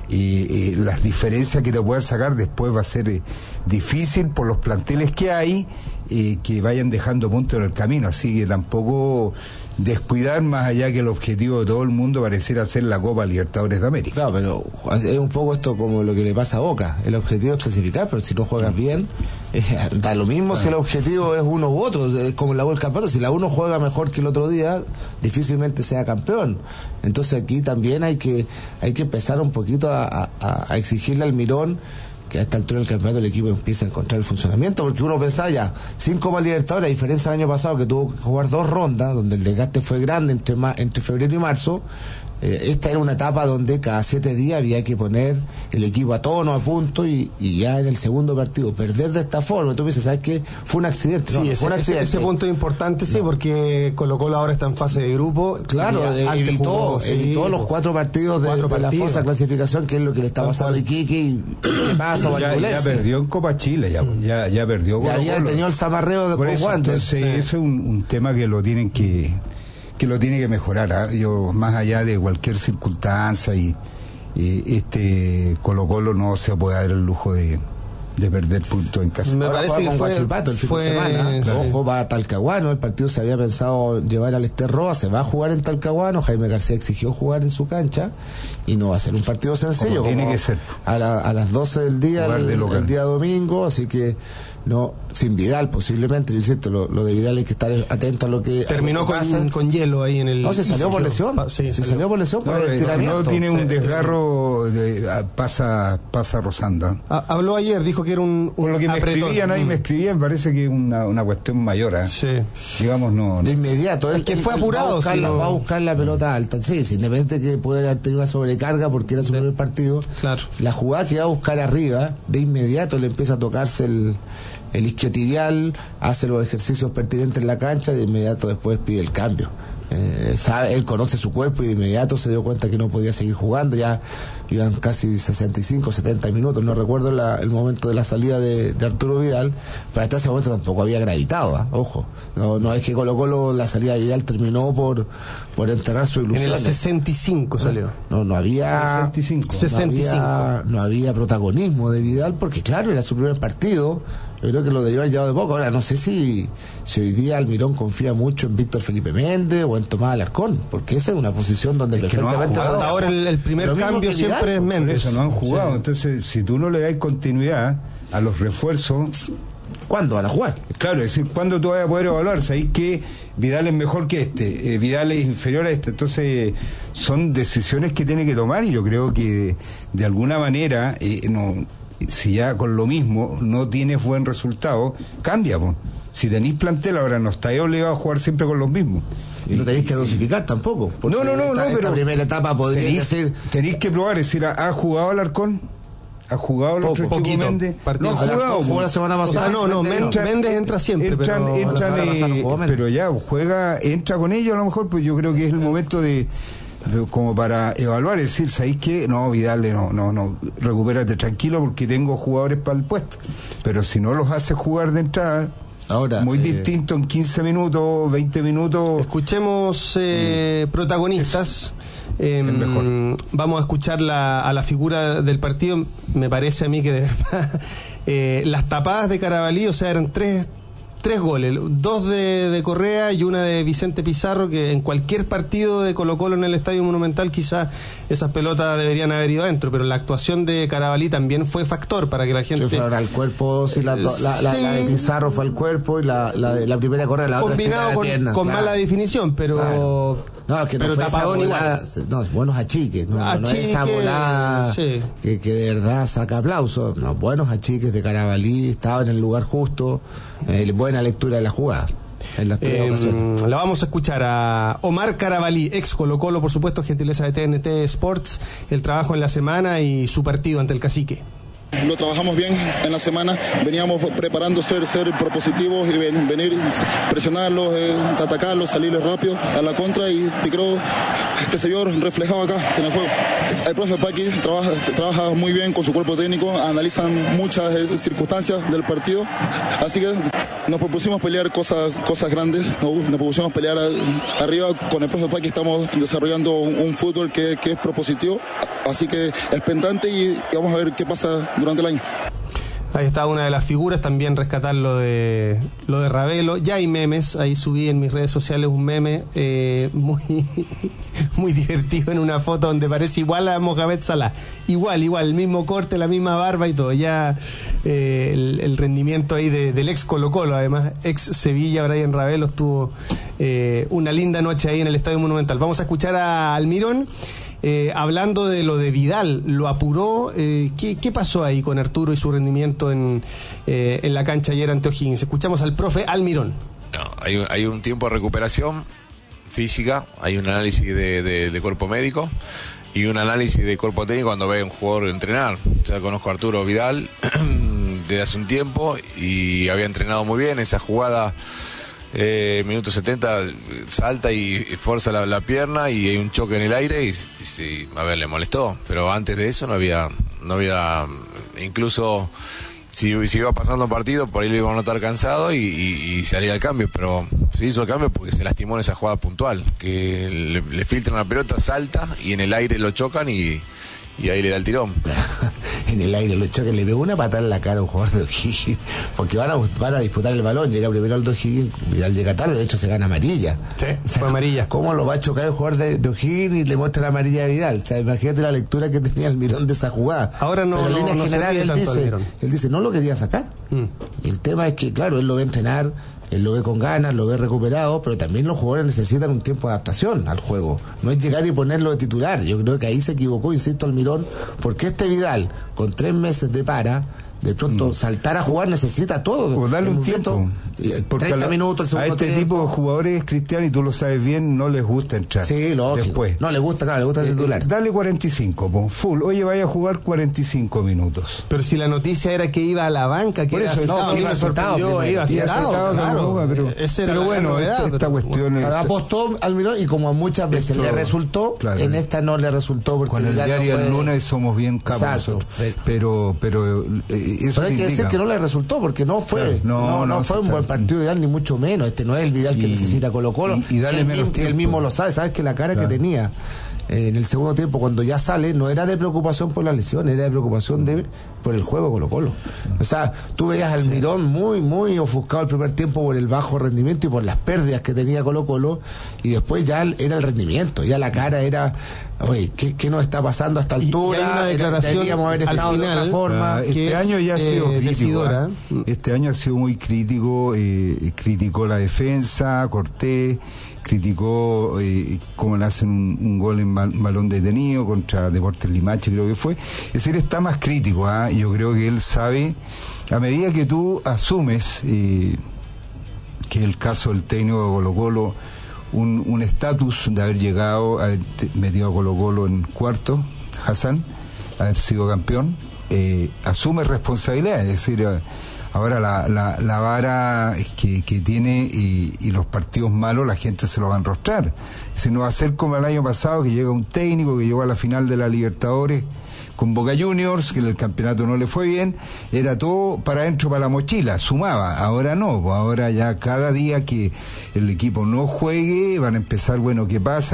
Speaker 14: las diferencias que te puedan sacar después va a ser difícil por los planteles que hay, que vayan dejando puntos en el camino. Así que tampoco descuidar, más allá que el objetivo de todo el mundo pareciera ser la Copa Libertadores de América.
Speaker 13: Claro, pero es un poco esto como lo que le pasa a Boca. El objetivo es clasificar, pero si no juegas bien, Da lo mismo si el objetivo es uno u otro, es como la U del campeonato. Si la uno juega mejor que el otro día, difícilmente sea campeón. Entonces aquí también hay que empezar un poquito a exigirle al Mirón que a esta altura del campeonato el equipo empieza a encontrar el funcionamiento, porque uno pensaba ya, 5 Copas Libertadores, a diferencia del año pasado que tuvo que jugar 2 rondas, donde el desgaste fue grande entre febrero y marzo. Esta era una etapa donde cada 7 días había que poner el equipo a tono, a punto, y ya en el segundo partido perder de esta forma. Tú me dices, ¿sabes qué? Fue un accidente.
Speaker 2: Sí,
Speaker 13: no, fue un accidente.
Speaker 2: Ese punto es importante, sí, porque Colo-Colo ahora está en fase de grupo.
Speaker 13: Claro, evitó los 4 partidos de la fosa clasificación, que es lo que le está pasando a Iquique y qué pasa.
Speaker 14: Ya perdió en Copa Chile, ya perdió.
Speaker 13: Ya había tenido el zamarreo de con guantes.
Speaker 14: Entonces, ese es un tema que lo tienen que mejorar. Yo, más allá de cualquier circunstancia, y Colo-Colo no se puede dar el lujo de perder puntos en casa.
Speaker 13: Me parece que fue Guachipato el fin de semana. Ojo, va a Talcahuano. El partido se había pensado llevar al Esterroa, se va a jugar en Talcahuano. Jaime García exigió jugar en su cancha y no va a ser un partido sencillo.
Speaker 14: Tiene que ser
Speaker 13: a las 12 del día el día domingo, así que no, sin Vidal posiblemente, yo insisto, lo de Vidal hay que estar atento a lo que
Speaker 2: terminó con hielo ahí en el...
Speaker 13: No, se salió por lesión. Salió por lesión por el estiramiento.
Speaker 14: No tiene un desgarro, pasa rozando.
Speaker 2: Habló ayer, dijo que era un
Speaker 14: por lo que me escribían, parece que es una cuestión mayor,
Speaker 2: Sí.
Speaker 14: Digamos, no.
Speaker 13: De inmediato.
Speaker 2: Es que fue apurado.
Speaker 13: Va a buscar la pelota alta. Sí, independiente que puede haber tenido una sobrecarga porque era su primer partido.
Speaker 2: Claro.
Speaker 13: La jugada que va a buscar arriba, de inmediato le empieza a tocarse el isquiotibial, hace los ejercicios pertinentes en la cancha y de inmediato después pide el cambio. Él conoce su cuerpo y de inmediato se dio cuenta que no podía seguir jugando. Ya iban casi 65, 70 minutos, no recuerdo el momento de la salida de Arturo Vidal, pero hasta ese momento tampoco había gravitado, ojo, no es que Colo-Colo la salida de Vidal terminó por enterrar su ilusión.
Speaker 2: En el 65 salió.
Speaker 13: No había
Speaker 2: 65.
Speaker 13: No había protagonismo de Vidal porque claro, era su primer partido. Yo creo que lo debió haber llevado de poco. Ahora no sé si hoy día Almirón confía mucho en Víctor Felipe Méndez o en Tomás Alarcón, porque esa es una posición donde perfectamente
Speaker 2: hasta ahora el primer cambio siempre es Méndez.
Speaker 14: Por eso no han jugado. Sí. Entonces, si tú no le das continuidad a los refuerzos,
Speaker 13: ¿cuándo van a jugar?
Speaker 14: Claro, es decir, ¿cuándo tú vas a poder evaluar? Sabéis que Vidal es mejor que Vidal es inferior a Entonces, son decisiones que tiene que tomar y yo creo que de alguna manera si ya con lo mismo no tienes buen resultado, cambia, po. Si tenéis plantel ahora no estáis obligados a jugar siempre con los mismos.
Speaker 13: Y no tenéis que dosificar tampoco.
Speaker 14: No, pero
Speaker 13: esta primera etapa podría ser...
Speaker 14: Tenéis que probar, es decir, ¿ha jugado Alarcón? ¿Ha jugado el otro chico Méndez?
Speaker 13: No ha jugado. Jugó la semana pasada.
Speaker 2: Méndez entra siempre.
Speaker 14: Pero ya entra con ellos a lo mejor, pues yo creo que es el momento de como para evaluar, es decir, ¿sabéis qué? No, Vidal, no, recupérate tranquilo porque tengo jugadores para el puesto. Pero si no los hace jugar de entrada, ahora muy distinto en 15 minutos, 20 minutos.
Speaker 2: Escuchemos protagonistas. Vamos a escuchar a la figura del partido. Me parece a mí que de verdad las tapadas de Carabalí, o sea, eran tres goles, 2 de Correa y una de Vicente Pizarro, que en cualquier partido de Colo-Colo en el Estadio Monumental quizás esas pelotas deberían haber ido adentro, pero la actuación de Carabalí también fue factor para que la gente...
Speaker 13: Sí, fue al cuerpo, la de Pizarro fue al cuerpo y la primera Correa, la otra
Speaker 2: combinado con mala definición, pero...
Speaker 13: Claro. No, es que no fue tapadón igual. No, buenos achiques, no es esa volada que de verdad saca aplausos. No, buenos achiques de Carabalí, estaba en el lugar justo, buena lectura de la jugada. En las 3 ocasiones.
Speaker 2: La vamos a escuchar a Omar Carabalí, ex Colo-Colo, por supuesto, gentileza de TNT Sports, el trabajo en la semana y su partido ante el Cacique.
Speaker 7: Lo trabajamos bien en la semana, veníamos preparando ser propositivos y venir presionarlos, atacarlos, salirles rápido a la contra y creo que se vio reflejado acá en el juego. El profe Paqui trabaja muy bien con su cuerpo técnico, analizan muchas circunstancias del partido, así que nos propusimos pelear cosas grandes, nos propusimos pelear arriba. Con el profe Paqui estamos desarrollando un fútbol que es propositivo, así que expectante y vamos a ver qué pasa durante el año.
Speaker 2: Ahí está una de las figuras, también rescatar lo de Ravelo. Ya hay memes, ahí subí en mis redes sociales un meme muy divertido en una foto donde parece igual a Mohamed Salah. Igual, el mismo corte, la misma barba y todo. Ya el rendimiento ahí del ex Colo-Colo, además ex Sevilla, Brian Ravelo, estuvo una linda noche ahí en el Estadio Monumental. Vamos a escuchar a Almirón. Hablando de lo de Vidal, lo apuró. ¿Qué pasó ahí con Arturo y su rendimiento en la cancha ayer ante O'Higgins? Escuchamos al profe Almirón.
Speaker 15: No, hay un tiempo de recuperación física, hay un análisis de cuerpo médico y un análisis de cuerpo técnico cuando ve a un jugador entrenar. Ya conozco a Arturo Vidal desde hace un tiempo y había entrenado muy bien. Esa jugada, minuto 70, salta y fuerza la pierna y hay un choque en el aire y a ver, le molestó, pero antes de eso no había incluso si iba pasando el partido por ahí le iba a notar cansado y se haría el cambio, pero se hizo el cambio porque se lastimó en esa jugada puntual, que le filtran la pelota, salta y en el aire lo chocan y ahí le da el tirón.
Speaker 13: En el aire lo choca, le pegó una patada en la cara a un jugador de O'Higgins, porque van a disputar el balón, llega primero el de O'Higgins, Vidal llega tarde, de hecho se gana amarilla.
Speaker 2: Sí, fue amarilla.
Speaker 13: ¿Cómo lo va a chocar el jugador de O'Higgins y le muestra la amarilla a Vidal? O sea, imagínate la lectura que tenía Almirón de esa jugada.
Speaker 2: Ahora no.
Speaker 13: Pero en línea general él dice, no lo quería sacar. Y el tema es que, claro, él lo ve entrenar, él lo ve con ganas, lo ve recuperado, pero también los jugadores necesitan un tiempo de adaptación al juego. No es llegar y ponerlo de titular. Yo creo que ahí se equivocó, insisto, Almirón, porque este Vidal, con 3 meses de de pronto saltar a jugar necesita todo.
Speaker 14: O darle un tiempo.
Speaker 13: 30 minutos el segundo
Speaker 14: tiempo. A este tipo de jugadores, Cristian, y tú lo sabes bien, no les gusta entrar.
Speaker 13: Sí, lógico. Después. No, le gusta titular.
Speaker 14: Dale 45, full. Oye, vaya a jugar 45 minutos.
Speaker 2: Pero si la noticia era que iba a la banca, que
Speaker 14: por
Speaker 2: era
Speaker 14: eso,
Speaker 2: iba
Speaker 14: sentado, claro. Pero bueno, esta cuestión es...
Speaker 13: Apostó Almirón y como a muchas veces le resultó, claro, en esta no le resultó. Porque
Speaker 14: con el diario El Lunes somos bien capos. Pero
Speaker 13: hay que decir que no le resultó porque no fue no fue un buen partido de Vidal, ni mucho menos. Este no es el Vidal que necesita Colo-Colo,
Speaker 14: y dale menos tiempo.
Speaker 13: Él mismo lo sabe, sabes que la cara que tenía en el segundo tiempo cuando ya sale no era de preocupación por la lesión, era de preocupación por el juego Colo-Colo. O sea, tú veías al Almirón muy ofuscado el primer tiempo por el bajo rendimiento y por las pérdidas que tenía Colo-Colo, y después ya era el rendimiento, ya la cara era, oye, ¿qué nos está pasando a esta altura?
Speaker 2: Y hay una declaración
Speaker 13: deberíamos haber estado
Speaker 2: final,
Speaker 13: de otra forma.
Speaker 14: Este año ya ha sido crítico. Este año ha sido muy crítico. Criticó la defensa, Cortés, criticó cómo le hacen un gol en balón detenido contra Deportes Limache, creo que fue. Es decir, está más crítico. Yo creo que él sabe, a medida que tú asumes que el caso del técnico de Colo-Colo, un estatus de haber llegado, haber metido a Colo-Colo en cuarto, Hassan, haber sido campeón, asume responsabilidad. Es decir, ahora la vara que tiene y los partidos malos la gente se lo va a enrostrar. Es decir, no va a ser como el año pasado, que llega un técnico que llegó a la final de la Libertadores con Boca Juniors, que en el campeonato no le fue bien, era todo para adentro, para la mochila, sumaba. Ahora no, ahora ya cada día que el equipo no juegue van a empezar, bueno, ¿qué pasa?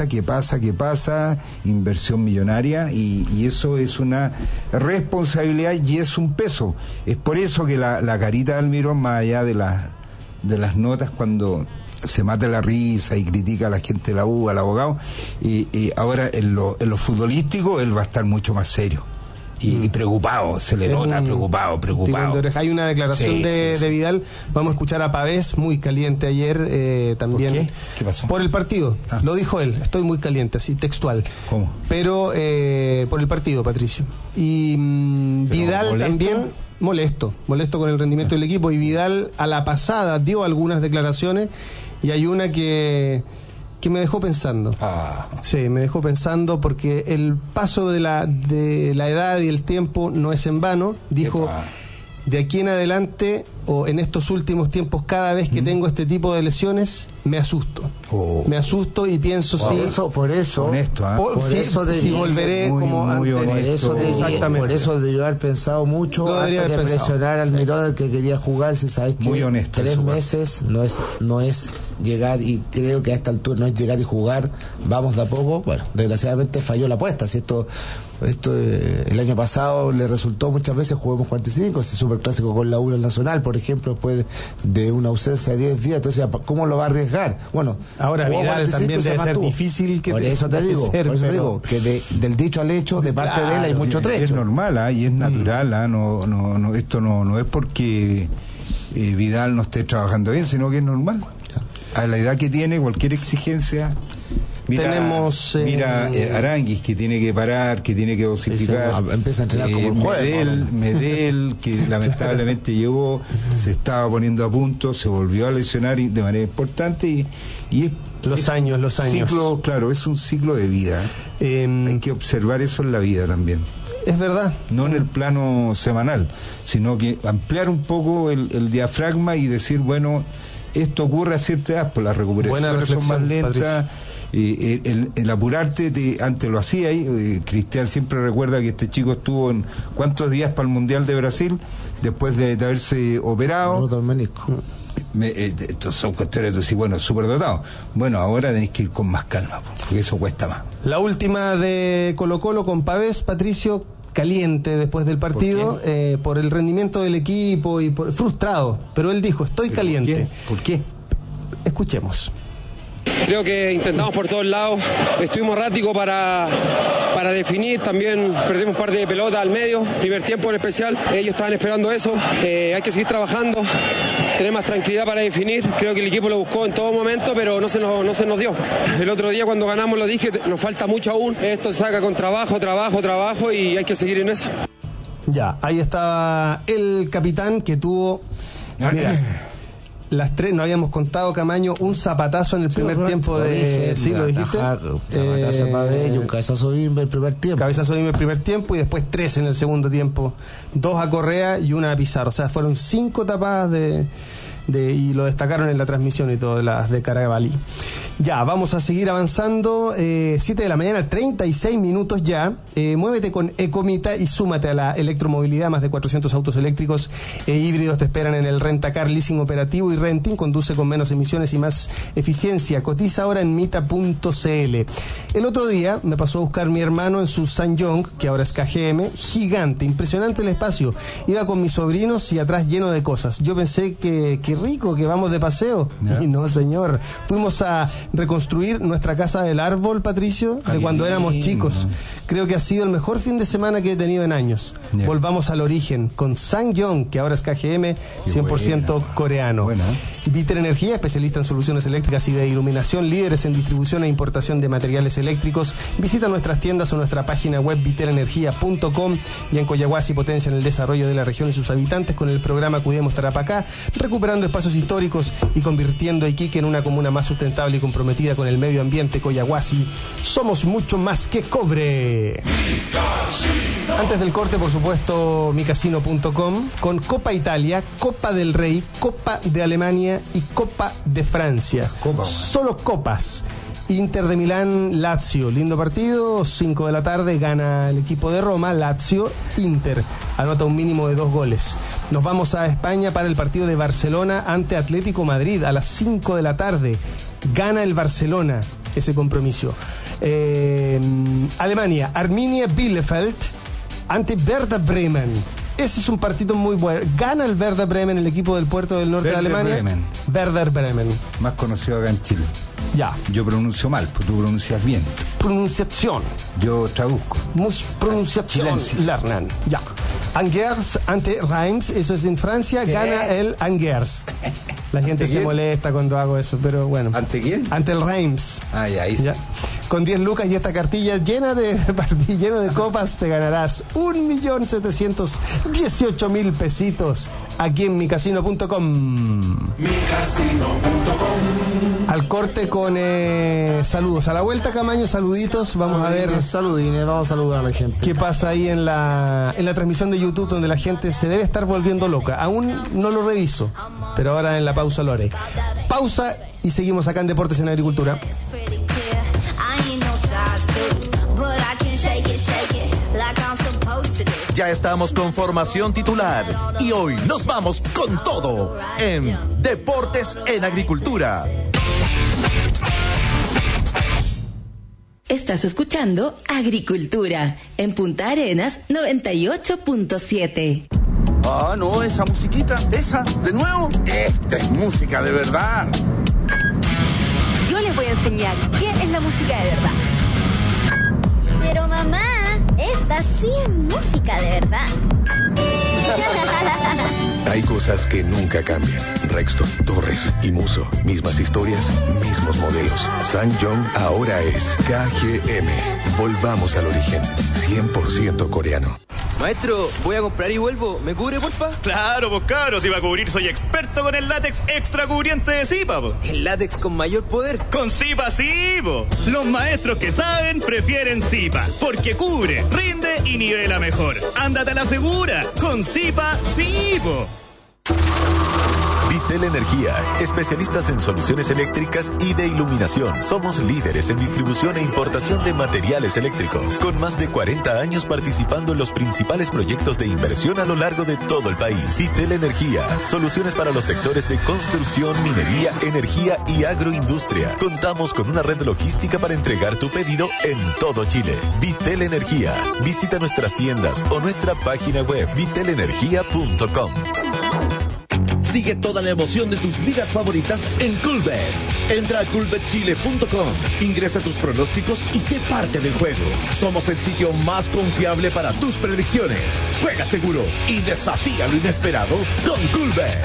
Speaker 14: Inversión millonaria, y eso es una responsabilidad y es un peso. Es por eso que la carita de Almirón, más allá de las notas cuando se mata la risa y critica a la gente de la U, al abogado, y ahora en lo futbolístico él va a estar mucho más serio y preocupado, se le nota preocupado.
Speaker 2: Hay una declaración de Vidal, vamos a escuchar a Pavés, muy caliente ayer también.
Speaker 14: ¿Por qué? ¿Qué pasó?
Speaker 2: Por el partido, lo dijo él, estoy muy caliente, así textual.
Speaker 14: ¿Cómo?
Speaker 2: Pero por el partido, Patricio. Y Vidal ¿molesto? También molesto con el rendimiento del equipo, y Vidal a la pasada dio algunas declaraciones y hay una que me dejó pensando. Sí, me dejó pensando porque el paso de la edad y el tiempo no es en vano. Dijo, de aquí en adelante o en estos últimos tiempos, cada vez que tengo este tipo de lesiones, me asusto. Me asusto y pienso
Speaker 13: por eso
Speaker 14: honesto,
Speaker 2: si volveré como
Speaker 14: muy honesto.
Speaker 13: Por eso debió haber pensado mucho antes de presionar al Almirón que quería jugar. Si sabes que
Speaker 14: muy honesto,
Speaker 13: 3 meses no es llegar, y creo que a esta altura no es llegar y jugar, vamos de a poco. Bueno, desgraciadamente falló la apuesta. Si esto el año pasado le resultó muchas veces, juguemos 45, ese superclásico con la U en Nacional, por ejemplo, después de una ausencia de 10 días, entonces ¿cómo lo va a arriesgar? Bueno,
Speaker 2: ahora Vidal también debe ser difícil que
Speaker 13: por eso te digo, que del dicho al hecho, de parte de él hay mucho trecho.
Speaker 14: Es normal, y es natural, no, esto no es porque Vidal no esté trabajando bien, sino que es normal. A la edad que tiene, cualquier exigencia. Tenemos Aranguis, que tiene que parar, que tiene que dosificar.
Speaker 13: Empieza a entrenar como un juez.
Speaker 14: Medel, que lamentablemente llegó, se estaba poniendo a punto, se volvió a lesionar de manera importante y es
Speaker 2: los años.
Speaker 14: Ciclo, claro, es un ciclo de vida. Hay que observar eso en la vida también.
Speaker 2: Es verdad.
Speaker 14: No en el plano semanal, sino que ampliar un poco el diafragma y decir, bueno, esto ocurre a cierta edad, pues las recuperaciones son más lentas. El apurarte, antes lo hacía ahí. Cristian siempre recuerda que este chico estuvo en ¿cuántos días para el Mundial de Brasil? Después de haberse operado.
Speaker 13: Roto el menisco.
Speaker 14: Estos son cuestiones de decir, bueno, súper dotado. Bueno, ahora tenéis que ir con más calma, porque eso cuesta más.
Speaker 2: La última de Colo-Colo con Pavés, Patricio, caliente después del partido, por el rendimiento del equipo y frustrado, pero él dijo, estoy caliente.
Speaker 14: ¿Por qué?
Speaker 2: Escuchemos.
Speaker 16: Creo que intentamos por todos lados, estuvimos erráticos para definir, también perdimos un par de pelotas al medio, primer tiempo en especial, ellos estaban esperando eso, hay que seguir trabajando, tener más tranquilidad para definir, creo que el equipo lo buscó en todo momento, pero no se nos dio. El otro día cuando ganamos lo dije, nos falta mucho aún, esto se saca con trabajo y hay que seguir en eso.
Speaker 2: Ya, ahí estaba el capitán que tuvo... Mira, las tres, no habíamos contado, Camaño, un zapatazo en el primer tiempo de... ¿Sí lo dijiste?
Speaker 13: Zapatazo a Pavés y un cabezazo Bimbe el primer tiempo.
Speaker 2: Cabezazo Bimbe el primer tiempo y después 3 en el segundo tiempo. 2 a Correa y 1 a Pizarro. O sea, fueron 5 tapadas y lo destacaron en la transmisión y todo, de las de Carabalí. Ya, vamos a seguir avanzando. 7 de la mañana, 36 minutos ya. Muévete con Ecomita y súmate a la electromovilidad. Más de 400 autos eléctricos e híbridos te esperan en el Rentacar, leasing operativo y renting. Conduce con menos emisiones y más eficiencia. Cotiza ahora en mita.cl. El otro día me pasó a buscar mi hermano en su Sanyong, que ahora es KGM, gigante, impresionante el espacio. Iba con mis sobrinos y atrás lleno de cosas. Yo pensé que rico, que vamos de paseo. Y no, señor. Fuimos a reconstruir nuestra casa del árbol, Patricio, de cuando éramos chicos. Creo que ha sido el mejor fin de semana que he tenido en años. Volvamos al origen con Sanyong, que ahora es KGM, 100% coreano. Viter Energía, especialista en soluciones eléctricas y de iluminación, líderes en distribución e importación de materiales eléctricos. Visita nuestras tiendas o nuestra página web viterenergia.com. y en Coyahuasi potencian el desarrollo de la región y sus habitantes con el programa Cuidemos Tarapacá, recuperando espacios históricos y convirtiendo a Iquique en una comuna más sustentable y comprometida con el medio ambiente. Coyahuasi, somos mucho más que cobre. Antes del corte, por supuesto, micasino.com con Copa Italia, Copa del Rey, Copa de Alemania y Copa de Francia. Solo copas. Inter de Milán, Lazio, lindo partido, 5 de la tarde, gana el equipo de Roma, Lazio, Inter, anota un mínimo de 2 goles. Nos vamos a España para el partido de Barcelona ante Atlético Madrid a las 5 de la tarde, gana el Barcelona ese compromiso. Alemania, Arminia Bielefeld ante Werder Bremen. Ese es un partido muy bueno. Gana el Werder Bremen, el equipo del puerto del norte de Alemania. Werder Bremen.
Speaker 14: Más conocido acá en Chile.
Speaker 2: Ya.
Speaker 14: Yo pronuncio mal, pues tú pronuncias bien.
Speaker 2: Pronunciación.
Speaker 14: Yo traduzco.
Speaker 2: Pronunciación. Lernen. Ya. Angers ante Reims, eso es en Francia, gana el Angers. La gente se molesta cuando hago eso, pero bueno.
Speaker 14: ¿Ante quién?
Speaker 2: Ante el Reims.
Speaker 14: Ahí sí.
Speaker 2: Ya. Con 10 lucas y esta cartilla llena de copas te ganarás 1.718.000 pesitos aquí en micasino.com. Al corte con saludos. A la vuelta, Camaño, saluditos. Vamos a ver.
Speaker 13: Saludines, vamos a saludar a la gente.
Speaker 2: ¿Qué pasa ahí en la transmisión de YouTube, donde la gente se debe estar volviendo loca? Aún no lo reviso, pero ahora en la pausa lo haré. Pausa y seguimos acá en Deportes en Agricultura.
Speaker 9: Ya estamos con formación titular y hoy nos vamos con todo en Deportes en Agricultura.
Speaker 17: Estás escuchando Agricultura en Punta Arenas 98.7.
Speaker 18: Ah, no, esa musiquita, esa, de nuevo. Esta es música de verdad.
Speaker 3: Yo les voy a enseñar qué es la música de verdad.
Speaker 19: Pero mamá, esta sí es música de verdad.
Speaker 6: Hay cosas que nunca cambian. Rexton, Torres y Muso. Mismas historias, mismos modelos. Ssangyong ahora es KGM. Volvamos al origen. 100% coreano.
Speaker 20: Maestro, voy a comprar y vuelvo. ¿Me cubre, porfa?
Speaker 21: Claro, pues cabros, si va a cubrir soy experto con el látex extra cubriente de Zipa, po.
Speaker 20: ¿El látex con mayor poder?
Speaker 21: Con Zipa sí, po. Los maestros que saben prefieren Zipa, porque cubre, rinde y nivela mejor. Ándate a la segura, con Zipa sí, po.
Speaker 5: Vitel Energía, especialistas en soluciones eléctricas y de iluminación. Somos líderes en distribución e importación de materiales eléctricos, con más de 40 años participando en los principales proyectos de inversión a lo largo de todo el país. Vitel Energía, soluciones para los sectores de construcción, minería, energía y agroindustria. Contamos con una red logística para entregar tu pedido en todo Chile. Vitel Energía. Visita nuestras tiendas o nuestra página web vitelenergia.com.
Speaker 9: Sigue toda la emoción de tus ligas favoritas en Coolbet. Entra a coolbetchile.com, ingresa tus pronósticos y sé parte del juego. Somos el sitio más confiable para tus predicciones. Juega seguro y desafía lo inesperado con Coolbet.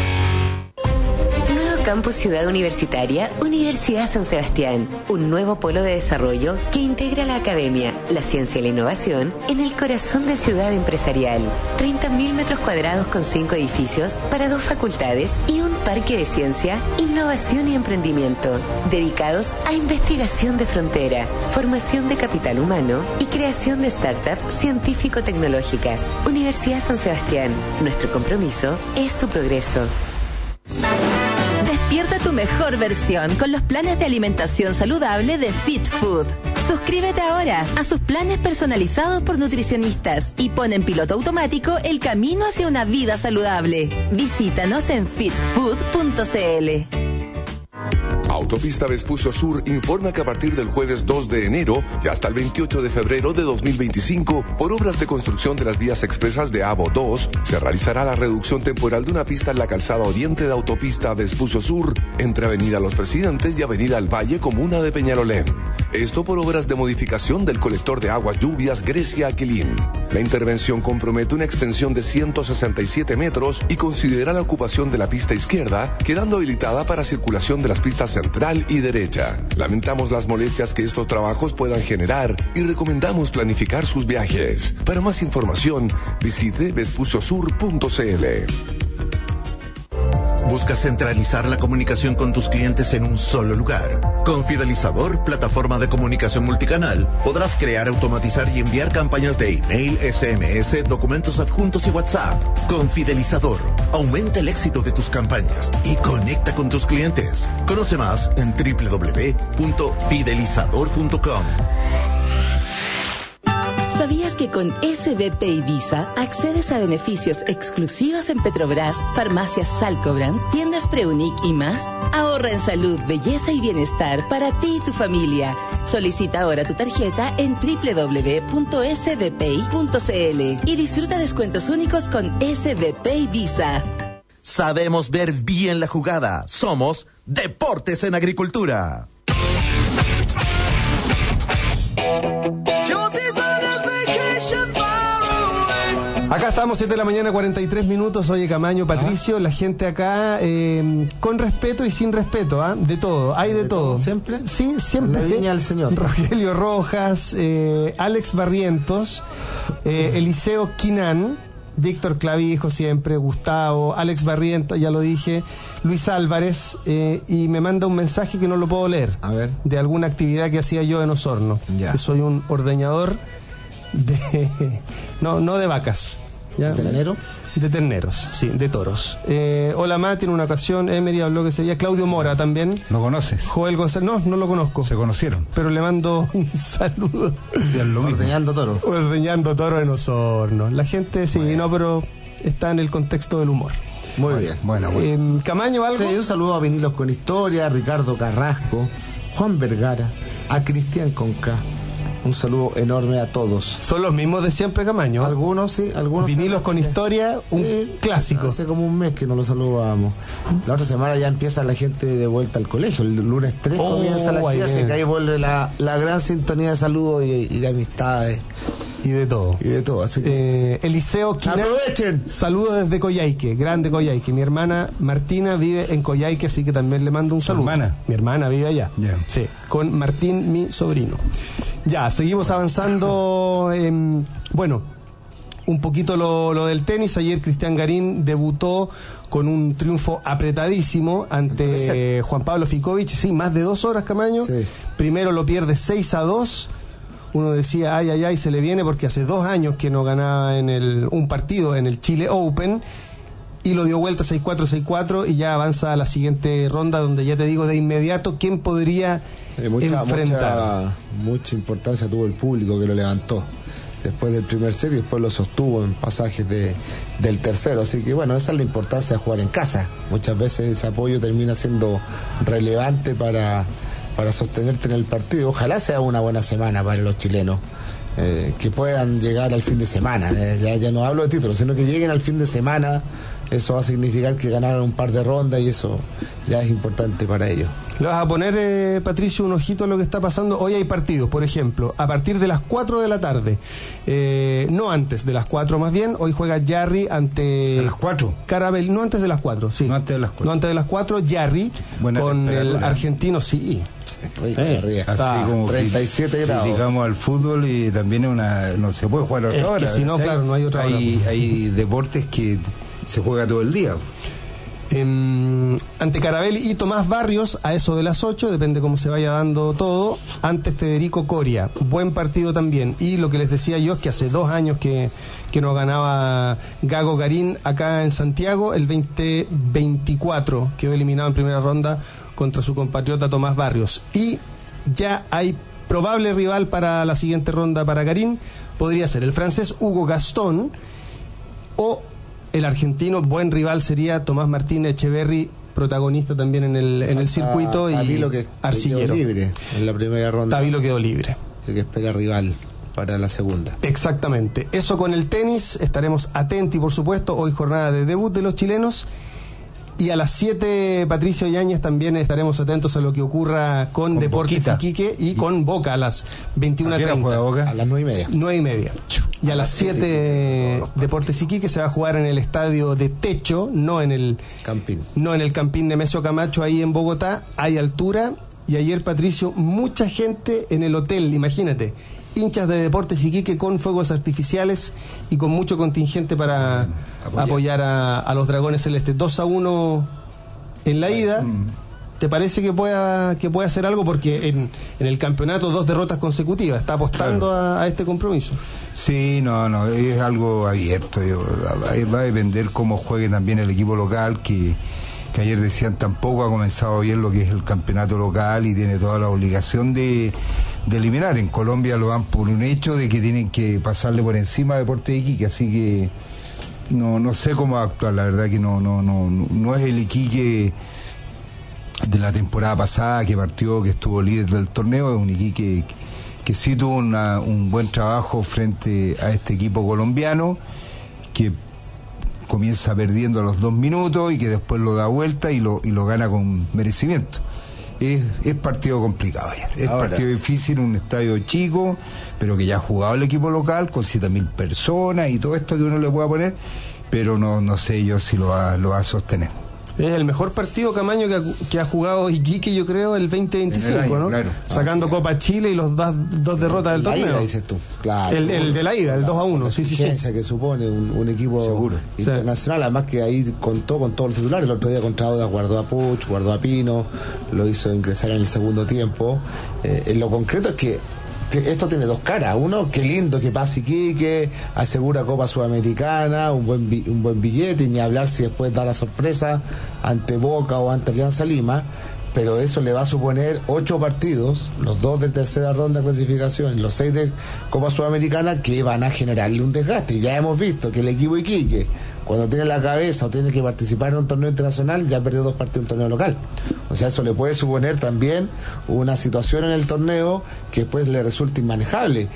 Speaker 17: Campus Ciudad Universitaria, Universidad San Sebastián. Un nuevo polo de desarrollo que integra la academia, la ciencia y la innovación en el corazón de ciudad empresarial. 30.000 metros cuadrados con 5 edificios para 2 facultades y un parque de ciencia, innovación y emprendimiento. Dedicados a investigación de frontera, formación de capital humano y creación de startups científico-tecnológicas. Universidad San Sebastián. Nuestro compromiso es tu progreso. Despierta tu mejor versión con los planes de alimentación saludable de Fit Food. Suscríbete ahora a sus planes personalizados por nutricionistas y pon en piloto automático el camino hacia una vida saludable. Visítanos en fitfood.cl.
Speaker 6: Autopista Vespucio Sur informa que a partir del jueves 2 de enero y hasta el 28 de febrero de 2025, por obras de construcción de las vías expresas de AVO 2, se realizará la reducción temporal de una pista en la calzada oriente de Autopista Vespucio Sur, entre Avenida Los Presidentes y Avenida El Valle, comuna de Peñalolén. Esto por obras de modificación del colector de aguas lluvias Grecia-Aquilín. La intervención compromete una extensión de 167 metros y considera la ocupación de la pista izquierda, quedando habilitada para circulación de las pistas central y derecha. Lamentamos las molestias que estos trabajos puedan generar y recomendamos planificar sus viajes. Para más información, visite vespuciosur.cl.
Speaker 9: ¿Buscas centralizar la comunicación con tus clientes en un solo lugar? Con Fidelizador, plataforma de comunicación multicanal, podrás crear, automatizar y enviar campañas de email, SMS, documentos adjuntos y WhatsApp. Con Fidelizador, aumenta el éxito de tus campañas y conecta con tus clientes. Conoce más en www.fidelizador.com.
Speaker 17: ¿Sabías que con SBP y Visa accedes a beneficios exclusivos en Petrobras, farmacias Salcobrand, tiendas Preunic y más? Ahorra en salud, belleza y bienestar para ti y tu familia. Solicita ahora tu tarjeta en www.sbpi.cl y disfruta descuentos únicos con SBP y Visa.
Speaker 9: Sabemos ver bien la jugada. Somos Deportes en Agricultura.
Speaker 2: Acá estamos, 7 de la mañana, 43 minutos. Oye, Camaño, Patricio, la gente acá, con respeto y sin respeto, ¿ah? De todo, hay de todo.
Speaker 13: ¿Siempre?
Speaker 2: Sí, siempre.
Speaker 13: La viña del señor.
Speaker 2: Rogelio Rojas, Alex Barrientos, Eliseo Quinán, Víctor Clavijo siempre, Gustavo, Alex Barrientos, ya lo dije, Luis Álvarez, y me manda un mensaje que no lo puedo leer.
Speaker 13: A ver.
Speaker 2: De alguna actividad que hacía yo en Osorno.
Speaker 13: Ya.
Speaker 2: Que soy un ordeñador de... No de vacas. ¿Ya?
Speaker 13: ¿De ternero?
Speaker 2: De terneros, sí, de toros. Hola Mati, en una ocasión Emery habló que se veía Claudio Mora también.
Speaker 14: ¿Lo conoces?
Speaker 2: Joel González, no lo conozco.
Speaker 14: Se conocieron.
Speaker 2: Pero le mando un saludo.
Speaker 13: Ordeñando toro.
Speaker 2: Ordeñando toro en Osorno. La gente, sí, no, pero está en el contexto del humor.
Speaker 13: Muy bien. Bueno.
Speaker 2: Camaño, ¿algo?
Speaker 13: Sí, un saludo a Vinilos con Historia, Ricardo Carrasco, Juan Vergara, a Cristian con K. Un saludo enorme a todos.
Speaker 2: Son los mismos de siempre, Camaño.
Speaker 13: Algunos sí, algunos.
Speaker 2: Vinilos con historia, un clásico.
Speaker 13: Hace como un mes que no los saludábamos. La otra semana ya empieza la gente de vuelta al colegio. El lunes 3 comienza la actividad, así que ahí vuelve la gran sintonía de saludos y de amistades.
Speaker 2: Y de todo.
Speaker 13: Y de todo. Así que
Speaker 2: Eliseo Quina,
Speaker 13: aprovechen.
Speaker 2: Saludos desde Coyhaique, grande Coyhaique. Mi hermana Martina vive en Coyhaique, así que también le mando un saludo. Mi hermana vive allá.
Speaker 14: Yeah.
Speaker 2: Sí, con Martín, mi sobrino. Ya, seguimos avanzando. Bueno, un poquito lo del tenis. Ayer Cristian Garín debutó con un triunfo apretadísimo ante Juan Pablo Ficovich. Sí, más de 2 horas, Camaño. Sí. Primero lo pierde 6-2. Uno decía, ay, se le viene, porque hace 2 años que no ganaba un partido en el Chile Open, y lo dio vuelta 6-4, 6-4, y ya avanza a la siguiente ronda, donde ya te digo de inmediato quién podría enfrentar.
Speaker 13: Mucha importancia tuvo el público que lo levantó después del primer set y después lo sostuvo en pasajes del tercero, así que bueno, esa es la importancia de jugar en casa. Muchas veces ese apoyo termina siendo relevante para sostenerte en el partido. Ojalá sea una buena semana para los chilenos, que puedan llegar al fin de semana. Ya no hablo de títulos, sino que lleguen al fin de semana. Eso va a significar que ganaron un par de rondas y eso ya es importante para ellos.
Speaker 2: ¿Le vas a poner, Patricio, un ojito a lo que está pasando? Hoy hay partidos, por ejemplo, a partir de las 4 de la tarde, no antes de las 4 más bien. Hoy juega Jarry ante...
Speaker 14: ¿A las 4?
Speaker 2: Carabel, no antes de las 4, sí.
Speaker 14: No antes de las 4.
Speaker 2: No antes de las 4, Jarry con el argentino, sí.
Speaker 14: Así como
Speaker 13: 37 grados.
Speaker 14: Criticamos al fútbol y también no se puede jugar a otra hora.
Speaker 2: Si no, claro, no hay otra hora.
Speaker 14: Hay deportes que se juega todo el día.
Speaker 2: Ante Carabelli y Tomás Barrios a eso de las 8, depende cómo se vaya dando todo. Ante Federico Coria, buen partido también. Y lo que les decía yo es que hace 2 años que no ganaba Gago Garín acá en Santiago. El 2024 quedó eliminado en primera ronda contra su compatriota Tomás Barrios. Y ya hay probable rival para la siguiente ronda para Garín. Podría ser el francés Hugo Gastón o el argentino. Buen rival sería Tomás Martín Echeverry, protagonista también en el circuito, y
Speaker 13: Tabilo que
Speaker 2: arcillero.
Speaker 13: Quedó libre en la primera ronda.
Speaker 2: Tabilo quedó libre.
Speaker 13: Así que espera rival para la segunda.
Speaker 2: Exactamente. Eso con el tenis. Estaremos atentos, por supuesto. Hoy jornada de debut de los chilenos. Y a las 7, Patricio Yáñez, también estaremos atentos a lo que ocurra con Deportes Iquique y con Boca a las 21:30.
Speaker 13: A las 9:30.
Speaker 2: 9:30. Y a las 7, Deportes Iquique se va a jugar en el estadio de techo, no en el
Speaker 13: Campín.
Speaker 2: No en el Campín Nemesio Camacho, ahí en Bogotá. Hay altura. Y ayer, Patricio, mucha gente en el hotel, imagínate. Hinchas de Deportes Iquique con fuegos artificiales y con mucho contingente para apoyar a los Dragones Celestes. 2-1 en la ida. ¿Te parece que pueda hacer algo? Porque en el campeonato 2 derrotas consecutivas. Está apostando a este compromiso.
Speaker 14: Sí, no, es algo abierto. Va a depender cómo juegue también el equipo local, que ayer decían tampoco ha comenzado bien lo que es el campeonato local y tiene toda la obligación de eliminar. En Colombia lo dan por un hecho de que tienen que pasarle por encima a Deportes Iquique, así que no sé cómo actuar. La verdad que no es el Iquique de la temporada pasada que partió, que estuvo líder del torneo. Es un Iquique que sí tuvo un buen trabajo frente a este equipo colombiano, que comienza perdiendo a los 2 minutos y que después lo da vuelta y lo gana con merecimiento. Es partido complicado ya. Es partido difícil, un estadio chico, pero que ya ha jugado el equipo local con 7.000 personas y todo esto que uno le pueda poner, pero no sé yo si lo va a sostener.
Speaker 2: Es el mejor partido, Camaño, que ha jugado Iquique, yo creo, el 2025, año, ¿no? Claro. Sacando Copa Chile y los dos derrotas del torneo.
Speaker 13: Ida, dices tú. Claro.
Speaker 2: El de la ida, el 2-1.
Speaker 13: La exigencia que supone un equipo seguro internacional, además que ahí contó con todos los titulares. El otro día contra Audax guardó a Puch, guardó a Pino, lo hizo ingresar en el segundo tiempo. En lo concreto es que esto tiene 2 caras. Uno, qué lindo que pase Iquique, asegura Copa Sudamericana, un buen billete, y ni hablar si después da la sorpresa ante Boca o ante Alianza Lima, pero eso le va a suponer 8 partidos, los 2 de tercera ronda de clasificación y los 6 de Copa Sudamericana, que van a generarle un desgaste. Ya hemos visto que el equipo Iquique, cuando tiene la cabeza o tiene que participar en un torneo internacional, ya perdió 2 partidos en un torneo local. O sea, eso le puede suponer también una situación en el torneo que después le resulta inmanejable.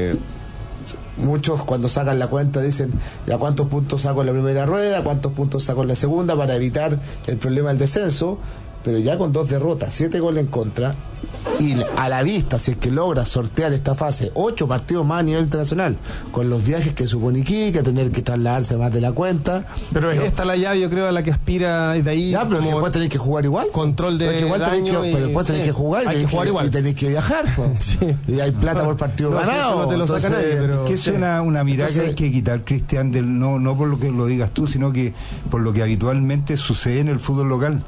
Speaker 13: Muchos cuando sacan la cuenta dicen, ¿ya cuántos puntos saco en la primera rueda? ¿Cuántos puntos saco en la segunda? Para evitar el problema del descenso. Pero ya con 2 derrotas, 7 goles en contra, y a la vista, si es que logra sortear esta fase, 8 partidos más a nivel internacional, con los viajes que supone Iquique, tener que trasladarse más de la cuenta.
Speaker 2: Pero esta es la llave, yo creo, a la que aspira de ahí.
Speaker 13: Ya, pero después tenéis que jugar igual.
Speaker 2: Control de daño.
Speaker 13: Pero después tenéis que jugar y tenéis que viajar. Sí. Y hay plata por partido ganado.
Speaker 2: No te lo saca nadie, pero...
Speaker 14: Que es una mirada que hay que quitar, Cristian, no por lo que lo digas tú, sino que por lo que habitualmente sucede en el fútbol local.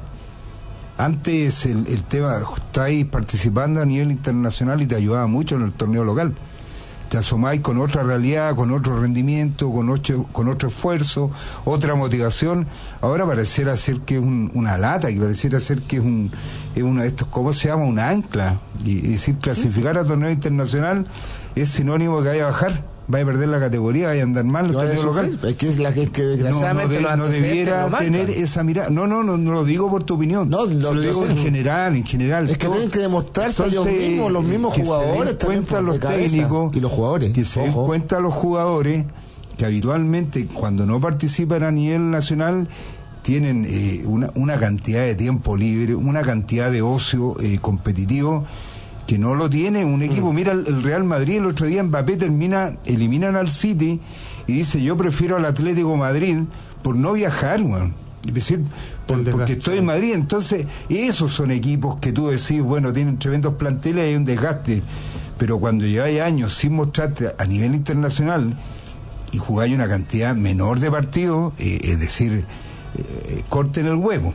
Speaker 14: Antes el tema, estáis participando a nivel internacional y te ayudaba mucho en el torneo local. Te asomáis con otra realidad, con otro rendimiento, con otro esfuerzo, otra motivación. Ahora pareciera ser que es una lata, que pareciera ser que es uno de estos, ¿cómo se llama? Una ancla. Y decir, clasificar a torneo internacional es sinónimo de que vaya a bajar. Va a perder la categoría, va a andar mal el torneo local.
Speaker 13: Es que es la que desgraciadamente
Speaker 14: no debiera tener esa mirada. No lo digo por tu opinión. No, lo digo en general.
Speaker 13: Es que tienen que demostrarse ellos mismos, los mismos jugadores,
Speaker 14: que se den cuenta los técnicos
Speaker 13: y los jugadores.
Speaker 14: Que se den cuenta los jugadores que habitualmente cuando no participan a nivel nacional tienen una cantidad de tiempo libre, una cantidad de ocio competitivo que no lo tiene un equipo. Mira el Real Madrid, el otro día Mbappé eliminan al City y dice, yo prefiero al Atlético Madrid por no viajar, bueno. Es decir, porque estoy en Madrid. Entonces, esos son equipos que tú decís, bueno, tienen tremendos planteles y hay un desgaste, pero cuando lleváis años sin mostrarte a nivel internacional y jugáis una cantidad menor de partidos, es decir, corten el huevo.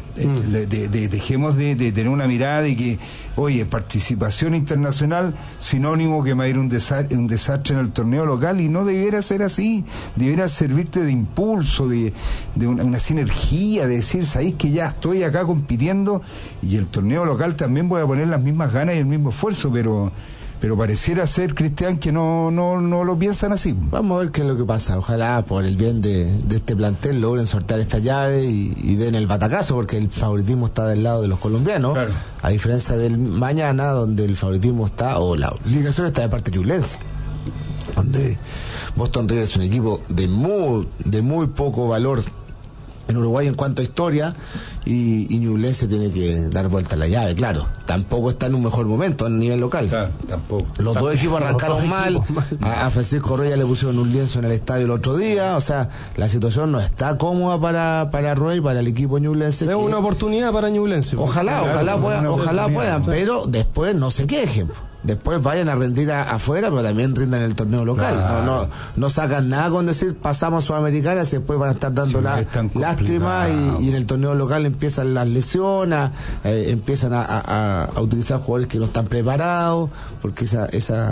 Speaker 14: Dejemos de tener una mirada de que, oye, participación internacional sinónimo que va a ir un desastre en el torneo local, y no debiera ser así. Debiera servirte de impulso, de una sinergia, de decir, sabéis que ya estoy acá compitiendo y el torneo local también voy a poner las mismas ganas y el mismo esfuerzo, pero pareciera ser, Cristian, que no lo piensan así.
Speaker 13: Vamos a ver qué es lo que pasa. Ojalá por el bien de este plantel logren sortear esta llave y den el batacazo, porque el favoritismo está del lado de los colombianos, claro. A diferencia del mañana, donde el favoritismo está, o la obligación está de parte de Ñublense, donde Boston River es un equipo de muy poco valor en Uruguay en cuanto a historia, y Ñublense tiene que dar vuelta a la llave, claro. Tampoco está en un mejor momento a nivel local. Claro,
Speaker 14: tampoco.
Speaker 13: Los dos equipos arrancaron mal. A Francisco Roya le pusieron un lienzo en el estadio el otro día. O sea, la situación no está cómoda para Roy, para el equipo Ñublense.
Speaker 2: Es una oportunidad para Ñublense.
Speaker 13: Ojalá puedan, pero después no se quejen. Después vayan a rendir afuera, pero también rindan en el torneo local. Claro. No sacan nada con decir pasamos a Sudamericana, y después van a estar dando lástima, y en el torneo local empiezan las lesiones, empiezan a utilizar jugadores que no están preparados, porque esa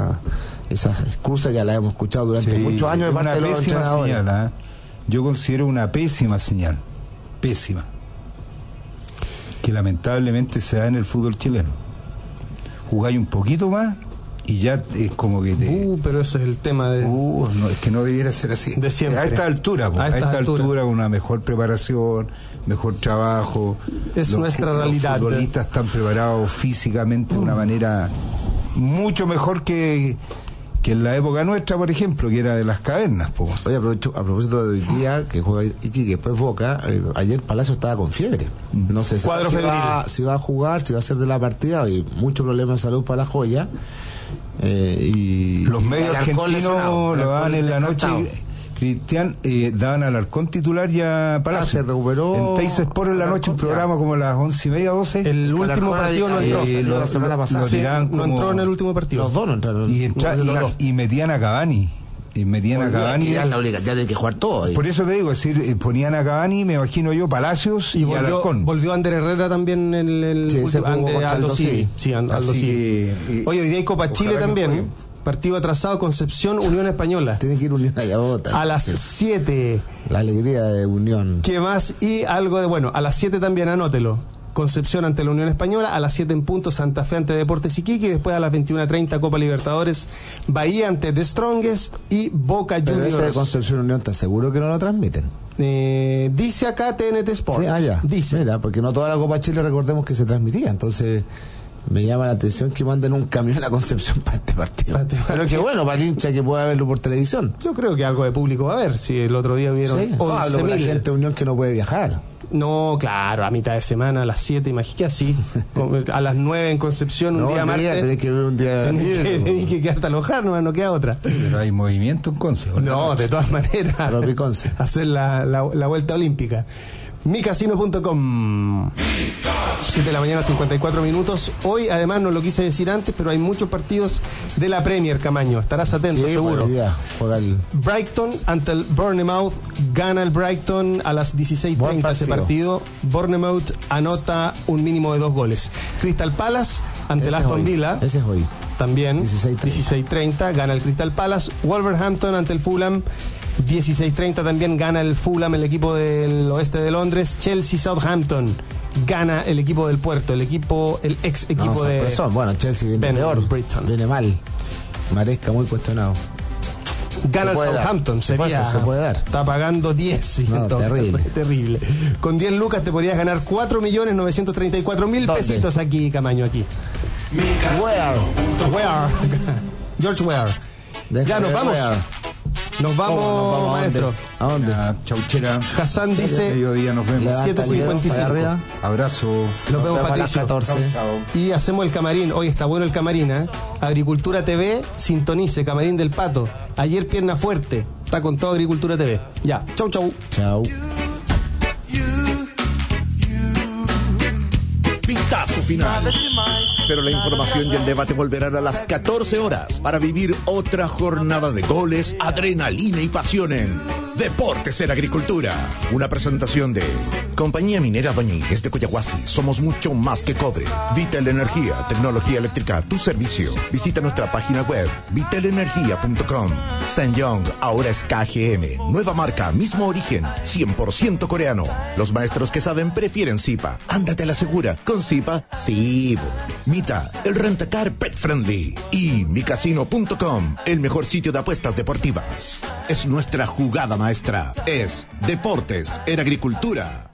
Speaker 13: excusa ya la hemos escuchado durante muchos años de parte de los entrenadores.
Speaker 14: Señal, yo considero una pésima señal, pésima, que lamentablemente se da en el fútbol chileno. Jugáis un poquito más y ya es como que
Speaker 2: pero ese es el tema de...
Speaker 14: no, es que no debiera ser así.
Speaker 2: De siempre.
Speaker 14: A esta altura, a esta altura, una mejor preparación, mejor trabajo.
Speaker 2: Es nuestra realidad.
Speaker 14: Los futbolistas están preparados físicamente de una manera mucho mejor que en la época nuestra, por ejemplo, que era de las cavernas.
Speaker 13: Oye, a propósito de hoy día, que juega Iquique, que después Boca, ayer Palacio estaba con fiebre. No sé si va a jugar, si va a ser de la partida, y mucho problema de salud para la Joya. Y
Speaker 14: los medios argentinos lo daban en la noche. Cristian, daban al Alarcón titular ya Palacio.
Speaker 13: Se recuperó.
Speaker 14: En Teis Sport en la noche, un programa como a las 11:30, 12.
Speaker 2: El último partido no entró.
Speaker 13: La semana pasada.
Speaker 2: No entró en el último partido.
Speaker 13: Los dos no entraron.
Speaker 14: Y metían a Cavani.
Speaker 13: Ya tiene que jugar todo.
Speaker 14: Por eso te digo, es decir, ponían a Cavani, me imagino yo, Palacios y Alarcón.
Speaker 2: Volvió Ander Herrera también en el
Speaker 13: Aldo Civi.
Speaker 2: Sí, Aldo Civi. Oye, hoy día hay Copa Chile también. Partido atrasado, Concepción, Unión Española.
Speaker 13: Tiene que ir Unión allá
Speaker 2: a las 7.
Speaker 13: La alegría de Unión.
Speaker 2: ¿Qué más? Y algo de, a las 7 también, anótelo. Concepción ante la Unión Española, a las 7 en punto Santa Fe ante Deportes Iquique, y después a las 21:30 Copa Libertadores, Bahía ante The Strongest y Boca Juniors.
Speaker 13: Pero ese de Concepción Unión, ¿estás seguro que no lo transmiten?
Speaker 2: Dice acá TNT Sports.
Speaker 13: Sí, ya.
Speaker 2: Dice.
Speaker 13: Mira, porque no toda la Copa Chile recordemos que se transmitía, entonces me llama la atención que manden un camión a Concepción para este partido. Pero que bueno, para el hincha que pueda verlo por televisión.
Speaker 2: Yo creo que algo de público va a haber, si el otro día hubieron 11.000.
Speaker 13: La gente de Unión que no puede viajar.
Speaker 2: No, claro, a mitad de semana, a las 7, imagínate así, a las 9 en Concepción, un día martes.
Speaker 13: Tenés que ver un día.
Speaker 2: Tenés que quedarte a alojar, no queda otra.
Speaker 14: Pero hay movimiento en Conce.
Speaker 2: No, de todas maneras. Hacer la vuelta olímpica. Micasino.com. 7 de la mañana, 54 minutos. Hoy, además, no lo quise decir antes, pero hay muchos partidos de la Premier, Camaño. Estarás atento, seguro. Brighton ante el Bournemouth. Gana el Brighton a las 16:30 ese partido. Bournemouth anota un mínimo de 2 goles. Crystal Palace ante el Aston Villa.
Speaker 13: Ese es hoy.
Speaker 2: También 16:30 gana el Crystal Palace. Wolverhampton ante el Fulham. 16:30 también gana el Fulham, el equipo del oeste de Londres. Chelsea Southampton gana el equipo del Puerto, el ex equipo de
Speaker 13: bueno, Chelsea viene peor, viene mal, Maresca muy cuestionado.
Speaker 2: Gana el Southampton, se puede dar. Está pagando 10. Terrible. Con 10 lucas te podrías ganar 4.934.000 pesitos aquí, Camaño, aquí. George Weah. Ya nos vamos. Nos vamos, maestro.
Speaker 13: ¿A dónde?
Speaker 14: Chauchera.
Speaker 2: Hassan dice
Speaker 14: mediodía, nos vemos.
Speaker 2: 7:55.
Speaker 14: Abrazo.
Speaker 2: Nos vemos, Patricio.
Speaker 13: 14.
Speaker 2: Y hacemos el camarín. Hoy está bueno el camarín, ¿eh? Agricultura TV, sintonice, Camarín del Pato. Ayer Pierna Fuerte. Está con todo Agricultura TV. Ya. Chau.
Speaker 13: Chau.
Speaker 1: Pitazo final. Pero la información y el debate volverán a las 14 horas para vivir otra jornada de goles, adrenalina y pasión en Deportes en Agricultura. Una presentación de Compañía Minera Doña Inés de Coyahuasi. Somos mucho más que cobre. Vital Energía, tecnología eléctrica a tu servicio. Visita nuestra página web vitalenergia.com. Sanyong ahora es KGM. Nueva marca, mismo origen, 100% coreano. Los maestros que saben prefieren Zipa. Ándate a la segura. Con Zipa, sí. Mita, el rentacar pet friendly. Y micasino.com, el mejor sitio de apuestas deportivas. Es nuestra jugada maestra. Es Deportes en Agricultura.